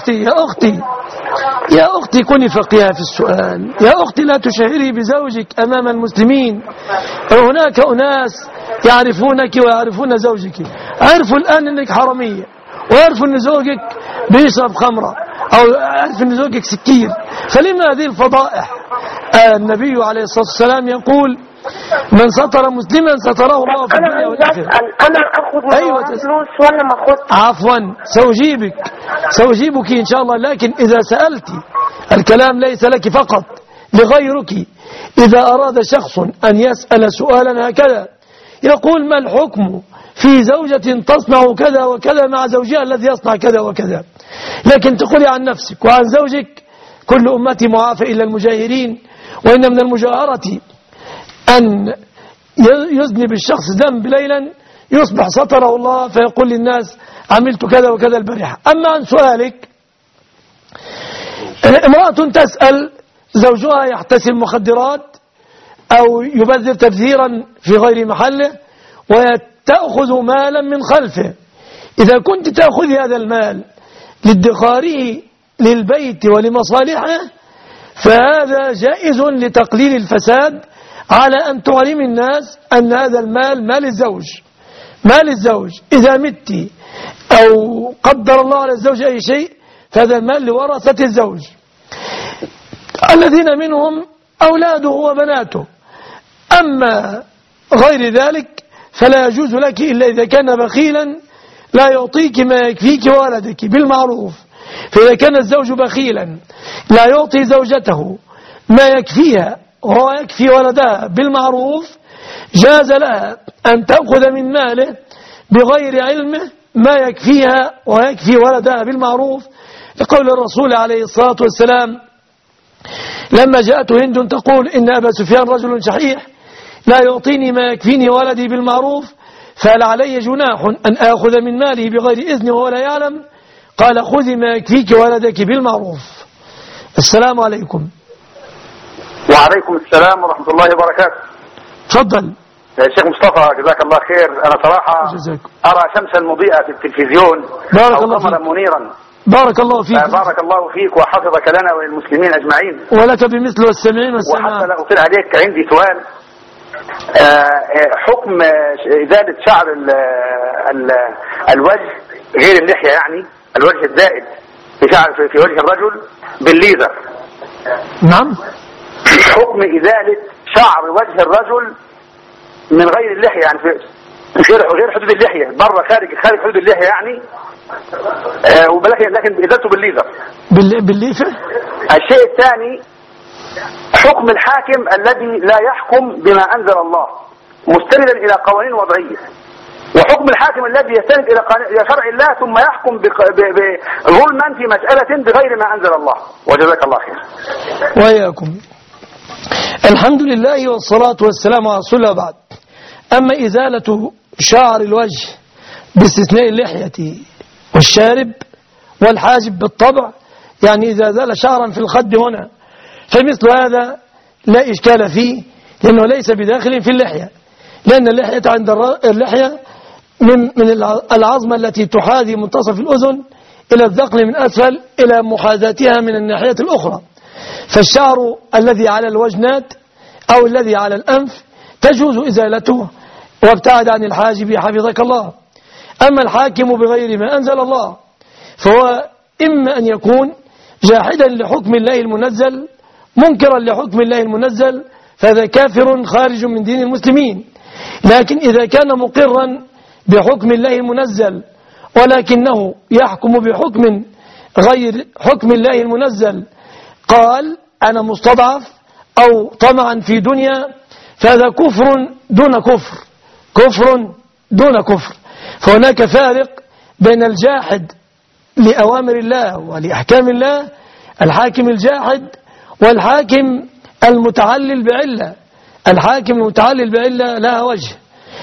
[SPEAKER 1] يا أختي كوني فقيهة في السؤال. يا أختي لا تشهري بزوجك أمام المسلمين. هناك أناس يعرفونك ويعرفون زوجك، عرفوا الآن أنك حرامية، ويعرفوا أن زوجك بيشرب خمرة، أو يعرف أن زوجك سكير، فلما هذه الفضائح؟ النبي عليه الصلاة والسلام يقول من ستر مسلما ستره الله في الدنيا والآخرة.
[SPEAKER 10] أنا أخذ من فلوس ولا ما أخذ؟
[SPEAKER 1] عفوا سأجيبك إن شاء الله، لكن إذا سألت الكلام ليس لك فقط لغيرك. إذا أراد شخص أن يسأل سؤالا هكذا يقول ما الحكم في زوجة تصنع كذا وكذا مع زوجها الذي يصنع كذا وكذا، لكن تقولي عن نفسك وعن زوجك كل أمتي معافى إلا المجاهرين، وإن من المجاهرة أن يذنب الشخص ذنب ليلا يصبح ستره الله فيقول للناس عملت كذا وكذا البارحة. أما عن سؤالك، امرأة تسأل زوجها يحتسب مخدرات أو يبذر تبذيرا في غير محله وتأخذ مالا من خلفه، إذا كنت تأخذ هذا المال لادخاره للبيت ولمصالحه فهذا جائز لتقليل الفساد، على أن تعلم الناس أن هذا المال مال الزوج إذا مت أو قدر الله على الزوج أي شيء فهذا المال لورثة الزوج الذين منهم أولاده وبناته. أما غير ذلك فلا يجوز لك إلا إذا كان بخيلا لا يعطيك ما يكفيك وولدك بالمعروف. فإذا كان الزوج بخيلا لا يعطي زوجته ما يكفيها وهو يكفي ولدها بالمعروف جاز لها أن تأخذ من ماله بغير علمه ما يكفيها ويكفي ولدها بالمعروف، لقول الرسول عليه الصلاة والسلام لما جاءته هند تقول إن أبا سفيان رجل شحيح لا يعطيني ما يكفيني ولدي بالمعروف فهل علي جناح أن آخذ من ماله بغير إذن وهو لا يعلم؟ قال خذي ما يكفيك ولدك بالمعروف. السلام عليكم.
[SPEAKER 4] وعليكم السلام ورحمة الله وبركاته.
[SPEAKER 1] تفضل
[SPEAKER 4] يا شيخ مصطفى جزاك الله خير. أنا صراحة أرى شمسا مضيئة في التلفزيون أو قمرا منيرا.
[SPEAKER 1] بارك الله فيك.
[SPEAKER 4] بارك الله فيك وحفظك لنا وللمسلمين أجمعين.
[SPEAKER 1] ولك بمثل والسامعين والسامعات.
[SPEAKER 4] وحتى لا أطيل عليك عندي سؤال. حكم إزالة شعر الوجه غير اللحية، يعني الوجه الزائد في وجه الرجل بالليزر.
[SPEAKER 1] نعم.
[SPEAKER 4] حكم إزالة شعر وجه الرجل من غير اللحية، يعني في غير حدود اللحية، بره خارج حدود اللحية يعني، لكن إزالته بالليزر.
[SPEAKER 1] بالليفة.
[SPEAKER 4] الشيء الثاني حكم الحاكم الذي لا يحكم بما أنزل الله مستندا إلى قوانين وضعية، وحكم الحاكم الذي يستند إلى شرع الله ثم يحكم ظلما في مسألة بغير ما أنزل الله. وجزاك الله خير.
[SPEAKER 1] وإياكم. الحمد لله والصلاة والسلام على رسول الله. بعد، أما إزالة شعر الوجه باستثناء اللحية والشارب والحاجب بالطبع، يعني إذا زال شعرا في الخد هنا فمثل هذا لا إشكال فيه، لأنه ليس بداخل في اللحية، لأن اللحية عند اللحية من العظمة التي تحاذي منتصف الأذن إلى الذقن من أسفل إلى محاذاتها من الناحية الأخرى. فالشعر الذي على الوجنات أو الذي على الأنف تجوز إزالته وابتعد عن الحاجب حفظك الله. أما الحاكم بغير ما أنزل الله فهو إما أن يكون جاحدا لحكم الله المنزل منكرا لحكم الله المنزل فهذا كافر خارج من دين المسلمين، لكن إذا كان مقرا بحكم الله المنزل ولكنه يحكم بحكم غير حكم الله المنزل، قال أنا مستضعف أو طمعا في دنيا، فهذا كفر دون كفر، كفر دون كفر. فهناك فارق بين الجاحد لأوامر الله ولأحكام الله، الحاكم الجاحد، والحاكم المتعلل بعلة. الحاكم المتعلل بعلة لها وجه،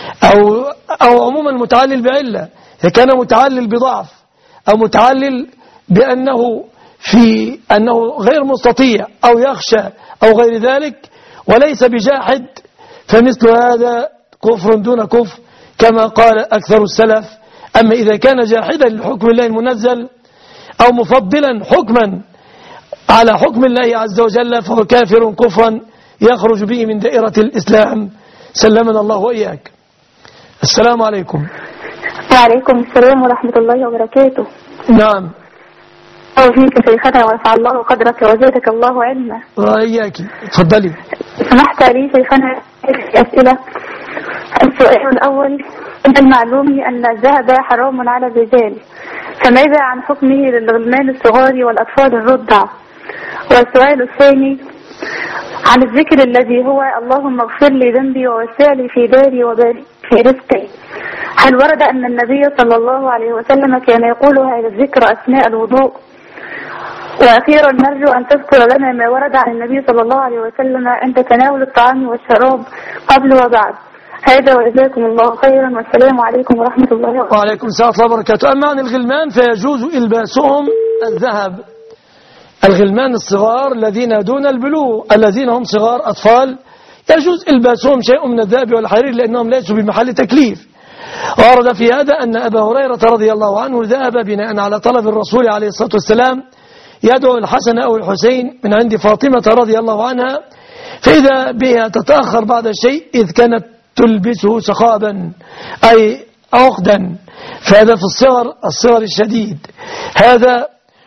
[SPEAKER 1] أو عموما المتعلل بعلة إذا كان متعلل بضعف أو متعلل بأنه أنه غير مستطيع أو يخشى أو غير ذلك وليس بجاحد، فمثل هذا كفر دون كفر كما قال أكثر السلف. أما إذا كان جاحدا لحكم الله المنزل أو مفضلا حكما على حكم الله عز وجل فهو كافر كفرا يخرج به من دائرة الإسلام. سلمنا الله وإياك. السلام عليكم.
[SPEAKER 10] وعليكم السلام ورحمة الله وبركاته.
[SPEAKER 1] نعم.
[SPEAKER 10] فيك شيخنا ورفع الله قدرك وزادك الله علما.
[SPEAKER 1] وإياك. تفضلي.
[SPEAKER 10] سمحت لي شيخنا أسئلة. السؤال الأول: من المعلوم أن الذهب حرام على الرجال، فماذا عن حكمه للغلمان الصغار والأطفال الرضع؟ والسؤال الثاني: عن الذكر الذي هو اللهم اغفر لي ذنبي ووسع لي في داري وبارك في رزقي، هل ورد أن النبي صلى الله عليه وسلم كان يقول هذا الذكر أثناء الوضوء؟ وأخيرا نرجو أن تذكر لنا ما ورد عن النبي صلى الله عليه وسلم عند تناول الطعام والشراب قبل وبعد. هذا وجزاكم الله خيرا، والسلام عليكم ورحمة الله وبركاته.
[SPEAKER 1] وعليكم السلام ورحمة الله وبركاته. أما عن الغلمان فيجوز إلباسهم الذهب. الغلمان الصغار الذين دون البلوغ، الذين هم صغار أطفال، يجوز إلباسهم شيء من الذهب والحرير لأنهم ليسوا بمحل تكليف. ورد في هذا أن أبا هريرة رضي الله عنه ذهب بناء على طلب الرسول عليه الصلاة والسلام يدعو الحسن أو الحسين من عند فاطمة رضي الله عنها، فإذا بها تتأخر بعد الشيء إذ كانت تلبسه سخابا أي عقدا، فهذا في الصغر الشديد. هذا.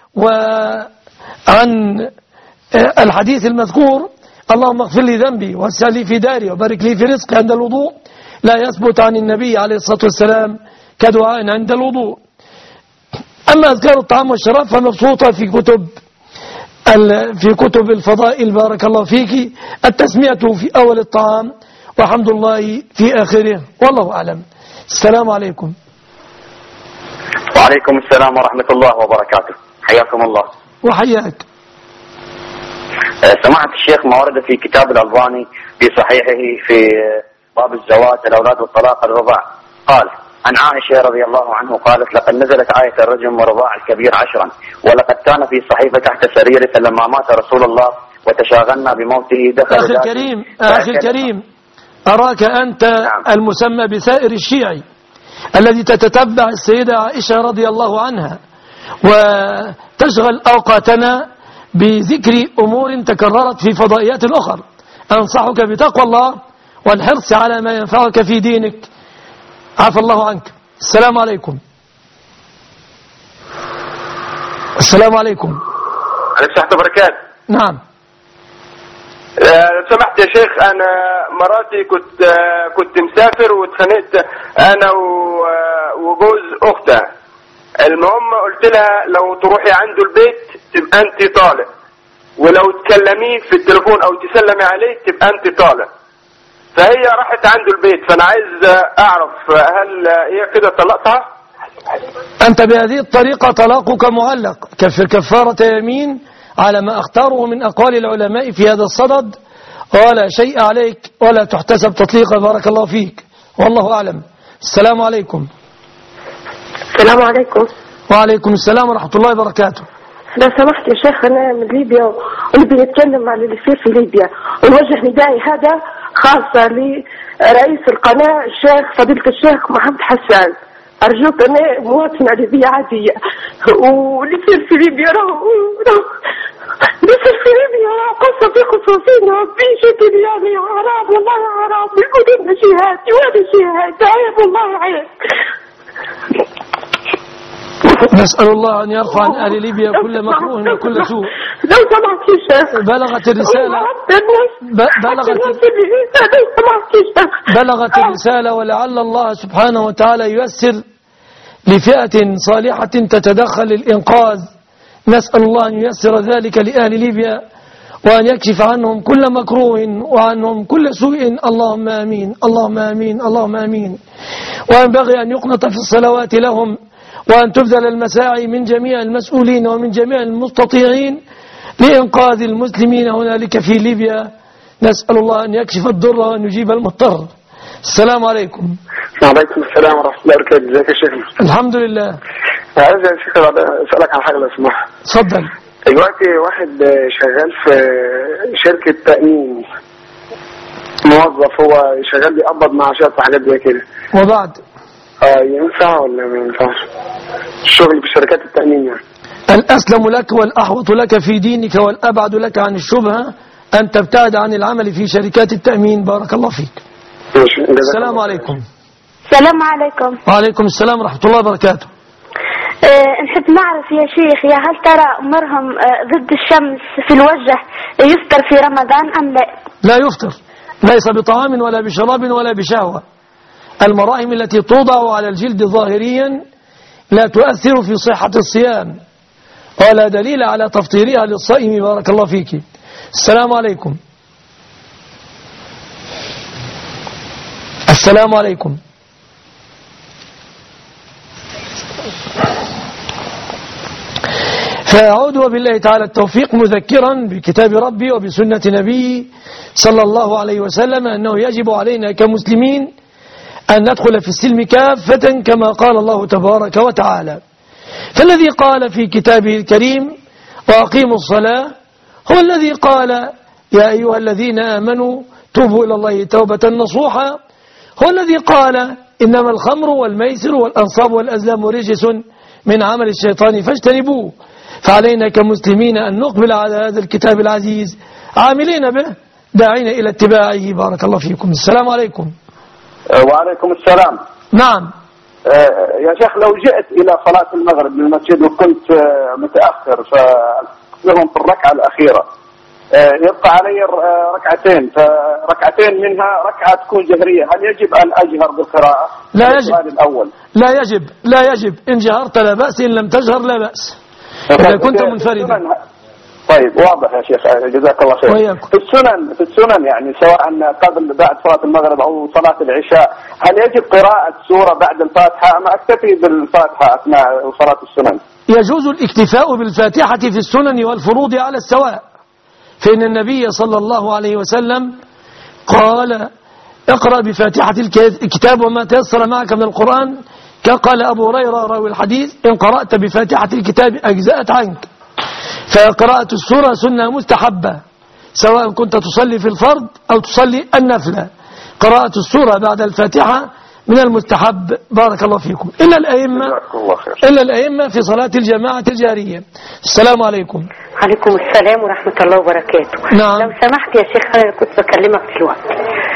[SPEAKER 1] وعن الحديث المذكور اللهم اغفر لي ذنبي واسع لي في داري وبارك لي في رزقي عند الوضوء لا يثبت عن النبي عليه الصلاة والسلام كدعاء عند الوضوء. أما أذكار الطعام والشراب فمبسوطة في كتب الفضائل بارك الله فيك، التسمية في أول الطعام وحمد الله في آخره، والله أعلم. السلام عليكم.
[SPEAKER 6] وعليكم السلام ورحمة الله وبركاته. حياكم الله.
[SPEAKER 1] وحياك.
[SPEAKER 6] سمعت الشيخ ما ورد في كتاب الألباني في صحيحه في باب الزواج الأولاد والطلاق الرضاع، قال عن عائشة رضي الله عنه قالت لقد نزلت آية الرجم ورضاع الكبير 10، ولقد كان في صحيفة تحت سريره فلما مات رسول الله وتشاغلنا بموته دخل.
[SPEAKER 1] أخي الكريم أراك أنت المسمى بثائر الشيعي الذي تتتبع السيدة عائشة رضي الله عنها وتشغل أوقاتنا بذكر أمور تكررت في فضائيات الأخر. أنصحك بتقوى الله والحرص على ما ينفعك في دينك. عفى الله عنك. السلام عليكم. السلام عليكم.
[SPEAKER 11] عليكم السلام وبركاته.
[SPEAKER 1] نعم.
[SPEAKER 11] لو سمحت يا شيخ، أنا مراتي كنت مسافر واتخانقت أنا وجوز أختها. المهم قلت لها لو تروحي عنده البيت تبقى أنت طالق، ولو تكلميه في التليفون أو تسلمي عليه تبقى أنت طالق. فهي راحت عنده البيت، فأنا عايز أعرف هل هي كده طلقتها؟
[SPEAKER 1] أنت بهذه الطريقة طلاقك معلق كفارة يمين على ما اختاره من أقوال العلماء في هذا الصدد، ولا شيء عليك ولا تحتسب تطليقا. بارك الله فيك، والله أعلم. السلام عليكم.
[SPEAKER 10] السلام عليكم.
[SPEAKER 1] وعليكم السلام ورحمة الله وبركاته.
[SPEAKER 10] لو سمحت يا شيخ، أنا من ليبيا ونبي نتكلم عن اللي يصير في ليبيا، ونوجه ندائي هذا خاصة لرئيس القناة الشيخ فضيلة الشيخ محمد حسان. أرجوك، أنا مواطنة ليبية عادية، واللي يصير في ليبيا يصير في ليبيا قصة في خصوصينا في شكل يعني حرام، والله حرام. يقولون شهادتي وأنا شهادتي، عيب والله عيب.
[SPEAKER 1] نسأل الله أن يرفع عن أهل ليبيا كل مكروه وكل سوء.
[SPEAKER 10] لو سمحت يا شيخ،
[SPEAKER 1] بلغت الرسالة ولعل الله سبحانه وتعالى ييسر لفئة صالحة تتدخل للإنقاذ. نسأل الله أن ييسر ذلك لأهل ليبيا وأن يكشف عنهم كل مكروه وعنهم كل سوء. اللهم آمين، اللهم آمين، اللهم آمين. وينبغي أن يقنط في الصلوات لهم، وأن تبذل المساعي من جميع المسؤولين ومن جميع المستطيعين لإنقاذ المسلمين هنالك في ليبيا. نسأل الله أن يكشف الضر وأن يجيب المضطر. السلام عليكم.
[SPEAKER 4] وعليكم السلام ورحمة الله وبركاته. ازيك يا شيخنا؟
[SPEAKER 1] الحمد لله.
[SPEAKER 4] عايز يا شيخ أسألك عن حاجة لو سمحت.
[SPEAKER 1] اتفضل.
[SPEAKER 4] دلوقتي واحد شغال في شركة تأمين، موظف، هو شغال بيقبض معاشات وحاجات زي كده،
[SPEAKER 1] وبعد
[SPEAKER 4] ينفع ولا ما ينفعش الشغل في شركات التأمين؟ يعني
[SPEAKER 1] الأسلم لك والأحوط لك في دينك والأبعد لك عن الشبهة أن تبتعد عن العمل في شركات التأمين. بارك الله فيك.
[SPEAKER 10] السلام
[SPEAKER 1] عليكم.
[SPEAKER 10] السلام عليكم.
[SPEAKER 1] وعليكم السلام ورحمة الله وبركاته.
[SPEAKER 10] نحب نعرف يا شيخ، يا هل ترى مرهم ضد الشمس في الوجه يفطر في رمضان أم لا؟
[SPEAKER 1] لا يفطر، ليس بطعام ولا بشراب ولا بشهوة. المراهم التي توضع على الجلد ظاهريا لا تؤثر في صحة الصيام، ولا دليل على تفطيرها للصائم. بارك الله فيك. السلام عليكم. السلام عليكم. فأعود وبالله تعالى التوفيق مذكرا بكتاب ربي وبسنة نبي صلى الله عليه وسلم أنه يجب علينا كمسلمين أن ندخل في السلم كافة كما قال الله تبارك وتعالى. فالذي قال في كتابه الكريم وأقيموا الصلاة هو الذي قال يا أيها الذين آمنوا توبوا إلى الله توبة نصوحا، هو الذي قال إنما الخمر والميسر والأنصاب والأزلام رجس من عمل الشيطان فاجتنبوه. فعلينا كمسلمين أن نقبل على هذا الكتاب العزيز عاملين به داعين إلى اتباعه. بارك الله فيكم. السلام عليكم.
[SPEAKER 12] وعليكم السلام.
[SPEAKER 1] نعم
[SPEAKER 12] يا شيخ، لو جئت إلى صلاة المغرب للمسجد وكنت متأخر فلهم في الركعة الأخيرة يبقى علي ركعتين، فركعتين منها ركعة تكون جهرية، هل يجب أن أجهر بالقراءة؟
[SPEAKER 1] لا يجب.
[SPEAKER 12] الأول
[SPEAKER 1] لا يجب. إن جهرت لا بأس، إن لم تجهر لا بأس إذا كنت منفردا.
[SPEAKER 12] طيب واضح يا شيخ، جزاك الله خير.
[SPEAKER 1] وياكم.
[SPEAKER 12] في السنن يعني سواء قبل بعد صلاة المغرب أو صلاة العشاء هل يجب قراءة سورة بعد الفاتحة أم أكتفي بالفاتحة أثناء صلاة السنن؟
[SPEAKER 1] يجوز الاكتفاء بالفاتحة في السنن والفروض على السواء، فإن النبي صلى الله عليه وسلم قال اقرأ بفاتحة الكتاب وما تيسر معك من القرآن، قال أبو هريرة راوي الحديث إن قرأت بفاتحة الكتاب أجزأت عنك. فقراءة السورة سنة مستحبة سواء كنت تصلي في الفرض أو تصلي النفلة. قراءة السورة بعد الفاتحة من المستحب. بارك الله فيكم. إلا الأئمة في صلاة الجماعة الجارية. السلام عليكم.
[SPEAKER 7] عليكم السلام ورحمة الله وبركاته.
[SPEAKER 1] نعم.
[SPEAKER 7] لو سمحت يا شيخ، أنا كنت بكلمك في الوقت.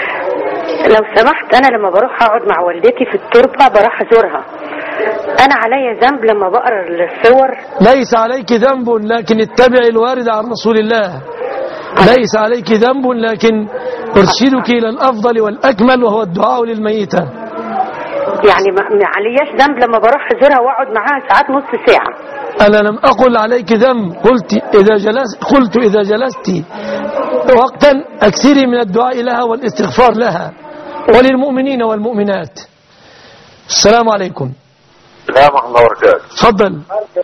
[SPEAKER 7] لو سمحت، أنا لما بروح أقعد مع والدتي في التربة بروح أزورها، أنا علي ذنب لما بقرأ الصور؟
[SPEAKER 1] ليس عليك ذنب، لكن اتبع الوارد عن رسول الله. ليس عليك ذنب، لكن أرشدك إلى الأفضل والأكمل وهو الدعاء للميتة.
[SPEAKER 7] يعني ما علياش ذنب لما بروح أزورها وأقعد معاها ساعات نص ساعة؟
[SPEAKER 1] أنا لم أقل عليك ذنب، قلت إذا جلست وقتا أكثري من الدعاء لها والاستغفار لها وللمؤمنين والمؤمنات. السلام عليكم.
[SPEAKER 13] السلام ورحمة الله وبركاته.
[SPEAKER 1] تفضل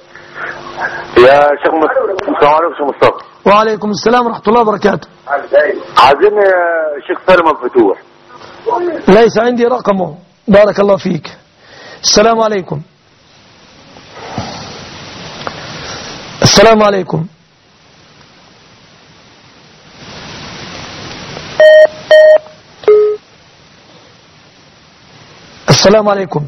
[SPEAKER 13] يا شيخ السلام عليكم شيخ مصطفى.
[SPEAKER 1] وعليكم السلام ورحمة الله وبركاته.
[SPEAKER 13] عايزين الشيخ سالم الفتوح.
[SPEAKER 1] ليس عندي رقمه. بارك الله فيك. السلام عليكم. السلام عليكم. السلام عليكم.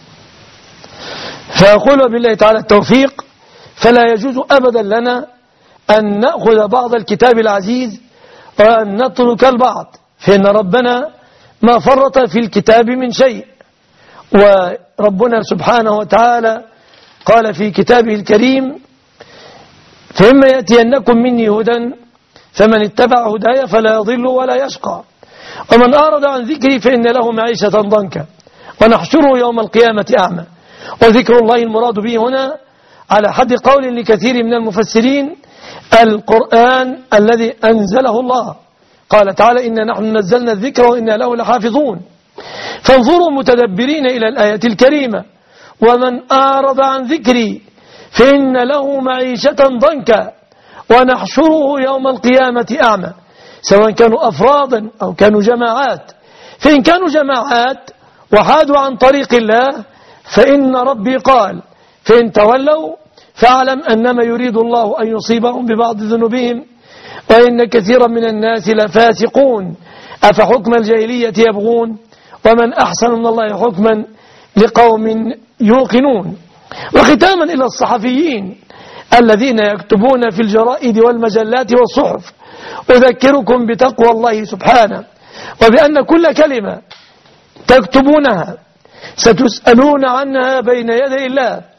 [SPEAKER 1] فأقول بالله تعالى التوفيق، فلا يجوز أبدا لنا أن نأخذ بعض الكتاب العزيز وأن نترك البعض، فإن ربنا ما فرط في الكتاب من شيء. وربنا سبحانه وتعالى قال في كتابه الكريم فإما يأتينكم مني هدى فمن اتبع هدايا فلا يضل ولا يشقى ومن أعرض عن ذكري فإن له معيشة ضنكا ونحشره يوم القيامة أعمى. وذكر الله المراد به هنا على حد قول لكثير من المفسرين القرآن الذي أنزله الله. قال تعالى إنا نحن نزلنا الذكر وإنا له لحافظون. فانظروا متدبرين إلى الآية الكريمة ومن أعرض عن ذكري فإن له معيشة ضنكا ونحشره يوم القيامة أعمى، سواء كانوا أفرادا أو كانوا جماعات. فإن كانوا جماعات وحادوا عن طريق الله فإن ربي قال فإن تولوا فاعلم أنما يريد الله أن يصيبهم ببعض ذنوبهم وإن كثيرا من الناس لفاسقون أفحكم الجاهلية يبغون ومن أحسن من الله حكما لقوم يوقنون. وختاما إلى الصحفيين الذين يكتبون في الجرائد والمجلات والصحف، أذكركم بتقوى الله سبحانه وبأن كل كلمة تكتبونها ستسألون عنها بين يدي الله،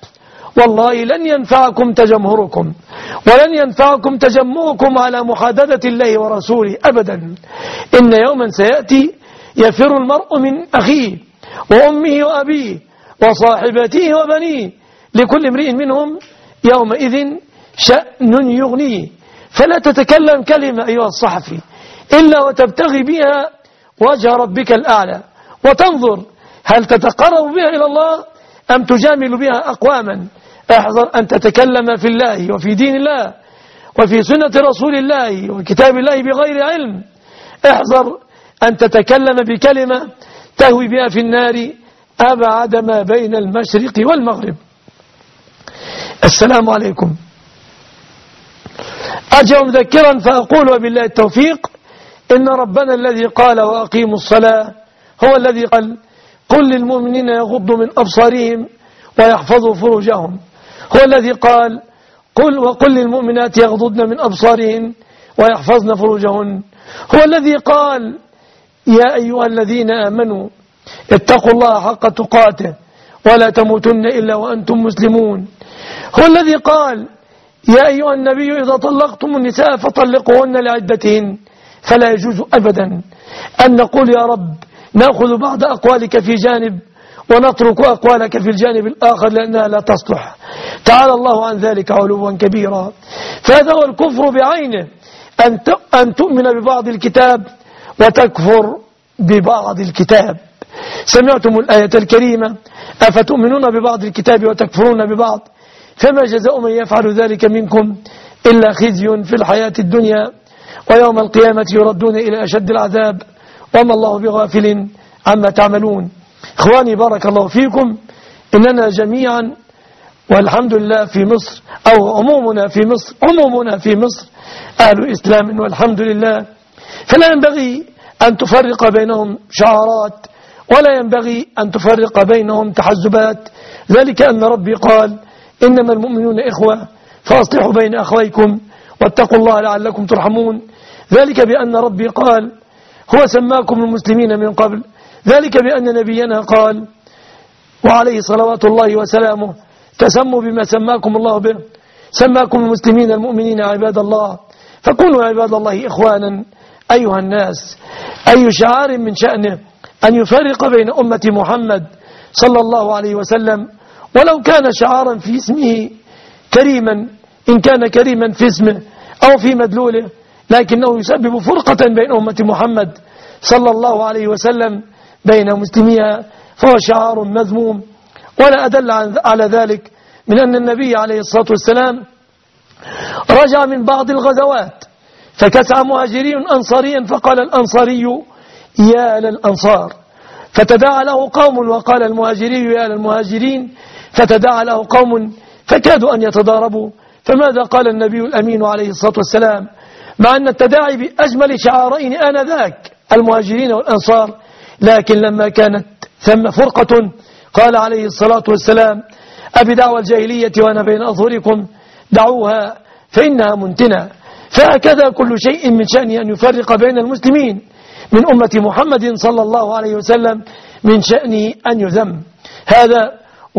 [SPEAKER 1] والله لن ينفعكم تجمهركم ولن ينفعكم تجمعكم على محادثة الله ورسوله أبدا. إن يوما سيأتي يفر المرء من أخيه وأمه وأبيه وصاحبته وبنيه لكل امرئ منهم يومئذ شأن يغنيه. فلا تتكلم كلمة أيها الصحفي إلا وتبتغي بها وجه ربك الأعلى، وتنظر هل تتقرب بها إلى الله أم تجامل بها أقواما. احذر أن تتكلم في الله وفي دين الله وفي سنة رسول الله وكتاب الله بغير علم. احذر أن تتكلم بكلمة تهوي بها في النار أبعد ما بين المشرق والمغرب. السلام عليكم. أرجع مذكرا فأقول وبالله التوفيق إن ربنا الذي قال وأقيموا الصلاة هو الذي قال قل للمؤمنين يغضوا من أبصارهم ويحفظوا فروجهم. هو الذي قال وقل للمؤمنات يغضضن من أبصارهن ويحفظن فروجهن. هو الذي قال يا أيها الذين آمنوا اتقوا الله حق تقاته ولا تموتن إلا وأنتم مسلمون. هو الذي قال يا أيها النبي إذا طلقتم النساء فطلقوهن لعدتهن. فلا يجوز أبدا أن نقول يا رب نأخذ بعض أقوالك في جانب ونترك أقوالك في الجانب الآخر لأنها لا تصلح. تعالى الله عن ذلك علوا كبيرا. فهذا هو الكفر بعينه، أن تؤمن ببعض الكتاب وتكفر ببعض الكتاب. سمعتم الآية الكريمة أفتؤمنون ببعض الكتاب وتكفرون ببعض فما جزاء من يفعل ذلك منكم إلا خزي في الحياة الدنيا ويوم القيامة يردون إلى أشد العذاب وما الله بغافل عما تعملون. إخواني بارك الله فيكم، إننا جميعا والحمد لله في مصر أو عمومنا في مصر أهل إسلام والحمد لله. فلا ينبغي أن تفرق بينهم شعارات ولا ينبغي أن تفرق بينهم تحزبات. ذلك أن ربي قال إنما المؤمنون إخوة فأصلحوا بين أخويكم واتقوا الله لعلكم ترحمون. ذلك بأن ربي قال هو سماكم المسلمين من قبل. ذلك بأن نبينا قال وعليه صلوات الله وسلامه تسموا بما سماكم الله به، سماكم المسلمين المؤمنين عباد الله، فكونوا عباد الله إخوانا أيها الناس. أي شعار من شأنه أن يفرق بين أمة محمد صلى الله عليه وسلم ولو كان شعارا في اسمه كريما، إن كان كريما في اسمه أو في مدلوله، لكنه يسبب فرقة بين أمة محمد صلى الله عليه وسلم بين مسلميها فهو شعار مذموم. ولا أدل على ذلك من أن النبي عليه الصلاة والسلام رجع من بعض الغزوات فكسع مهاجري أنصاريا فقال الأنصاري يا للأنصار، فتداعى له قوم وقال المهاجري يا للمهاجرين، فتداعى له قوم فكادوا أن يتضاربوا. فماذا قال النبي الأمين عليه الصلاة والسلام مع أن التداعي بأجمل شعارين آنذاك المهاجرين والأنصار، لكن لما كانت ثم فرقة قال عليه الصلاة والسلام أبدعوى الجاهلية وأنا بين أظهركم دعوها فإنها منتنة. فهكذا كل شيء من شأن أن يفرق بين المسلمين من أمة محمد صلى الله عليه وسلم من شأنه أن يذم. هذا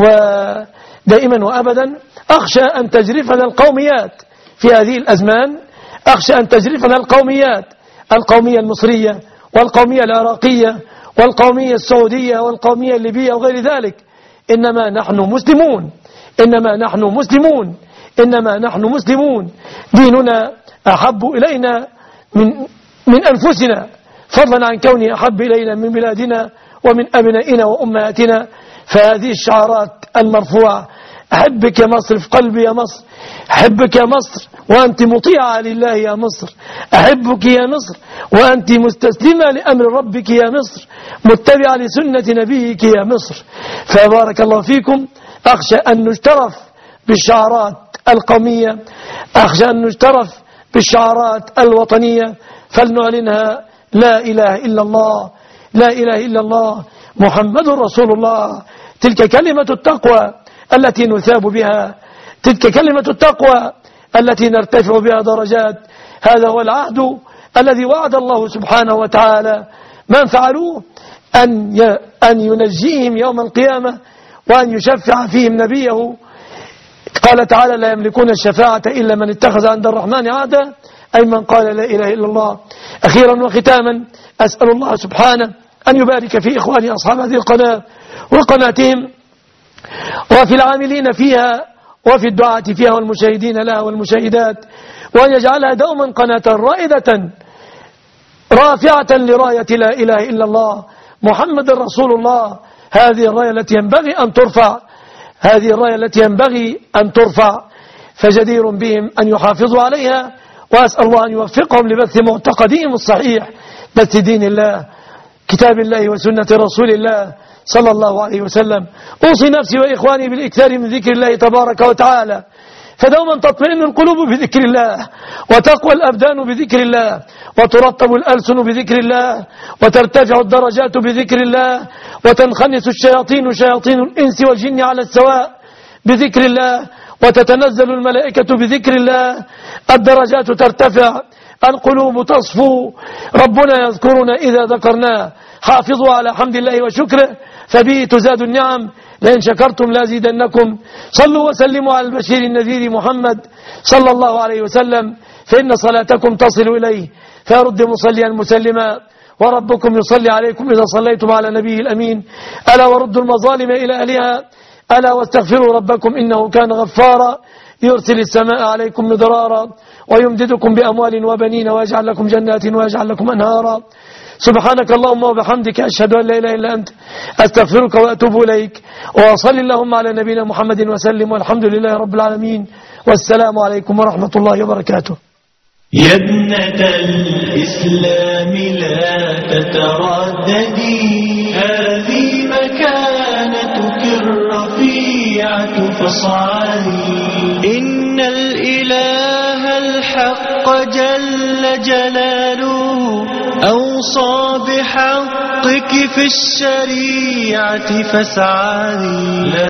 [SPEAKER 1] ودائما وأبدا أخشى أن تجرفنا القوميات في هذه الأزمان، أخشى أن تجرفنا القوميات، القومية المصرية والقومية العراقية والقومية السعودية والقومية الليبية وغير ذلك. إنما نحن مسلمون، إنما نحن مسلمون، إنما نحن مسلمون. ديننا أحب إلينا من أنفسنا، فضلا عن كونه أحب إلينا من بلادنا ومن أبنائنا وأمهاتنا. فهذه الشعارات المرفوعة أحبك يا مصر في قلبي يا مصر، أحبك يا مصر وأنت مطيعة لله يا مصر، أحبك يا مصر وأنت مستسلمة لأمر ربك يا مصر، متبعة لسنة نبيك يا مصر. فبارك الله فيكم. أخشى أن نشترف بالشعارات القومية، أخشى أن نشترف بالشعارات الوطنية، فلنعلنها لا إله إلا الله، لا إله إلا الله محمد رسول الله. تلك كلمة التقوى التي نثاب بها، تلك كلمة التقوى التي نرتفع بها درجات. هذا هو العهد الذي وعد الله سبحانه وتعالى من فعلوه أن ينجيهم يوم القيامة وأن يشفع فيهم نبيه قال تعالى لا يملكون الشفاعة إلا من اتخذ عند الرحمن عهدا، أي من قال لا إله إلا الله. أخيرا وختاما أسأل الله سبحانه أن يبارك في إخواني أصحاب هذه القناة وقناتهم وفي العاملين فيها وفي الدعاة فيها والمشاهدين لها والمشاهدات، وأن يجعلها دوما قناة رائدة رافعة لراية لا إله إلا الله محمد رسول الله. هذه الراية التي ينبغي أن ترفع، هذه الراية التي ينبغي أن ترفع، فجدير بهم أن يحافظوا عليها. وأسأل الله أن يوفقهم لبث معتقدهم الصحيح، بث دين الله كتاب الله وسنة رسول الله صلى الله عليه وسلم. أوصي نفسي وإخواني بالإكثار من ذكر الله تبارك وتعالى، فدوما تطمئن القلوب بذكر الله، وتقوى الأبدان بذكر الله، وترطب الألسن بذكر الله، وترتفع الدرجات بذكر الله، وتنخنس الشياطين شياطين الإنس والجن على السواء بذكر الله، وتتنزل الملائكة بذكر الله، الدرجات ترتفع، القلوب تصفو، ربنا يذكرنا إذا ذكرناه. حافظوا على حمد الله وشكره فبه تزاد النعم، لئن شكرتم لازيدنكم. صلوا وسلموا على البشير النذير محمد صلى الله عليه وسلم، فإن صلاتكم تصل إليه فيرد مصليا مسلما، وربكم يصلي عليكم إذا صليتم على نبيه الأمين. ألا وردوا المظالم إلى أهلها، ألا واستغفروا ربكم إنه كان غفارا، يرسل السماء عليكم مدرارا ويمددكم بأموال وبنين ويجعل لكم جنات ويجعل لكم أنهارا. سبحانك اللهم وبحمدك أشهد أن لا إله إلا أنت أستغفرك وأتوب إليك، وصل اللهم على نبينا محمد وسلم، والحمد لله رب العالمين، والسلام عليكم ورحمة الله وبركاته.
[SPEAKER 14] يا ابنة الإسلام لا تترددي، هذه مكانتك الرفيعة فاصعدي، إن الإله الحق جل جلاله أوصى بحقك في الشريعة فاسعدي.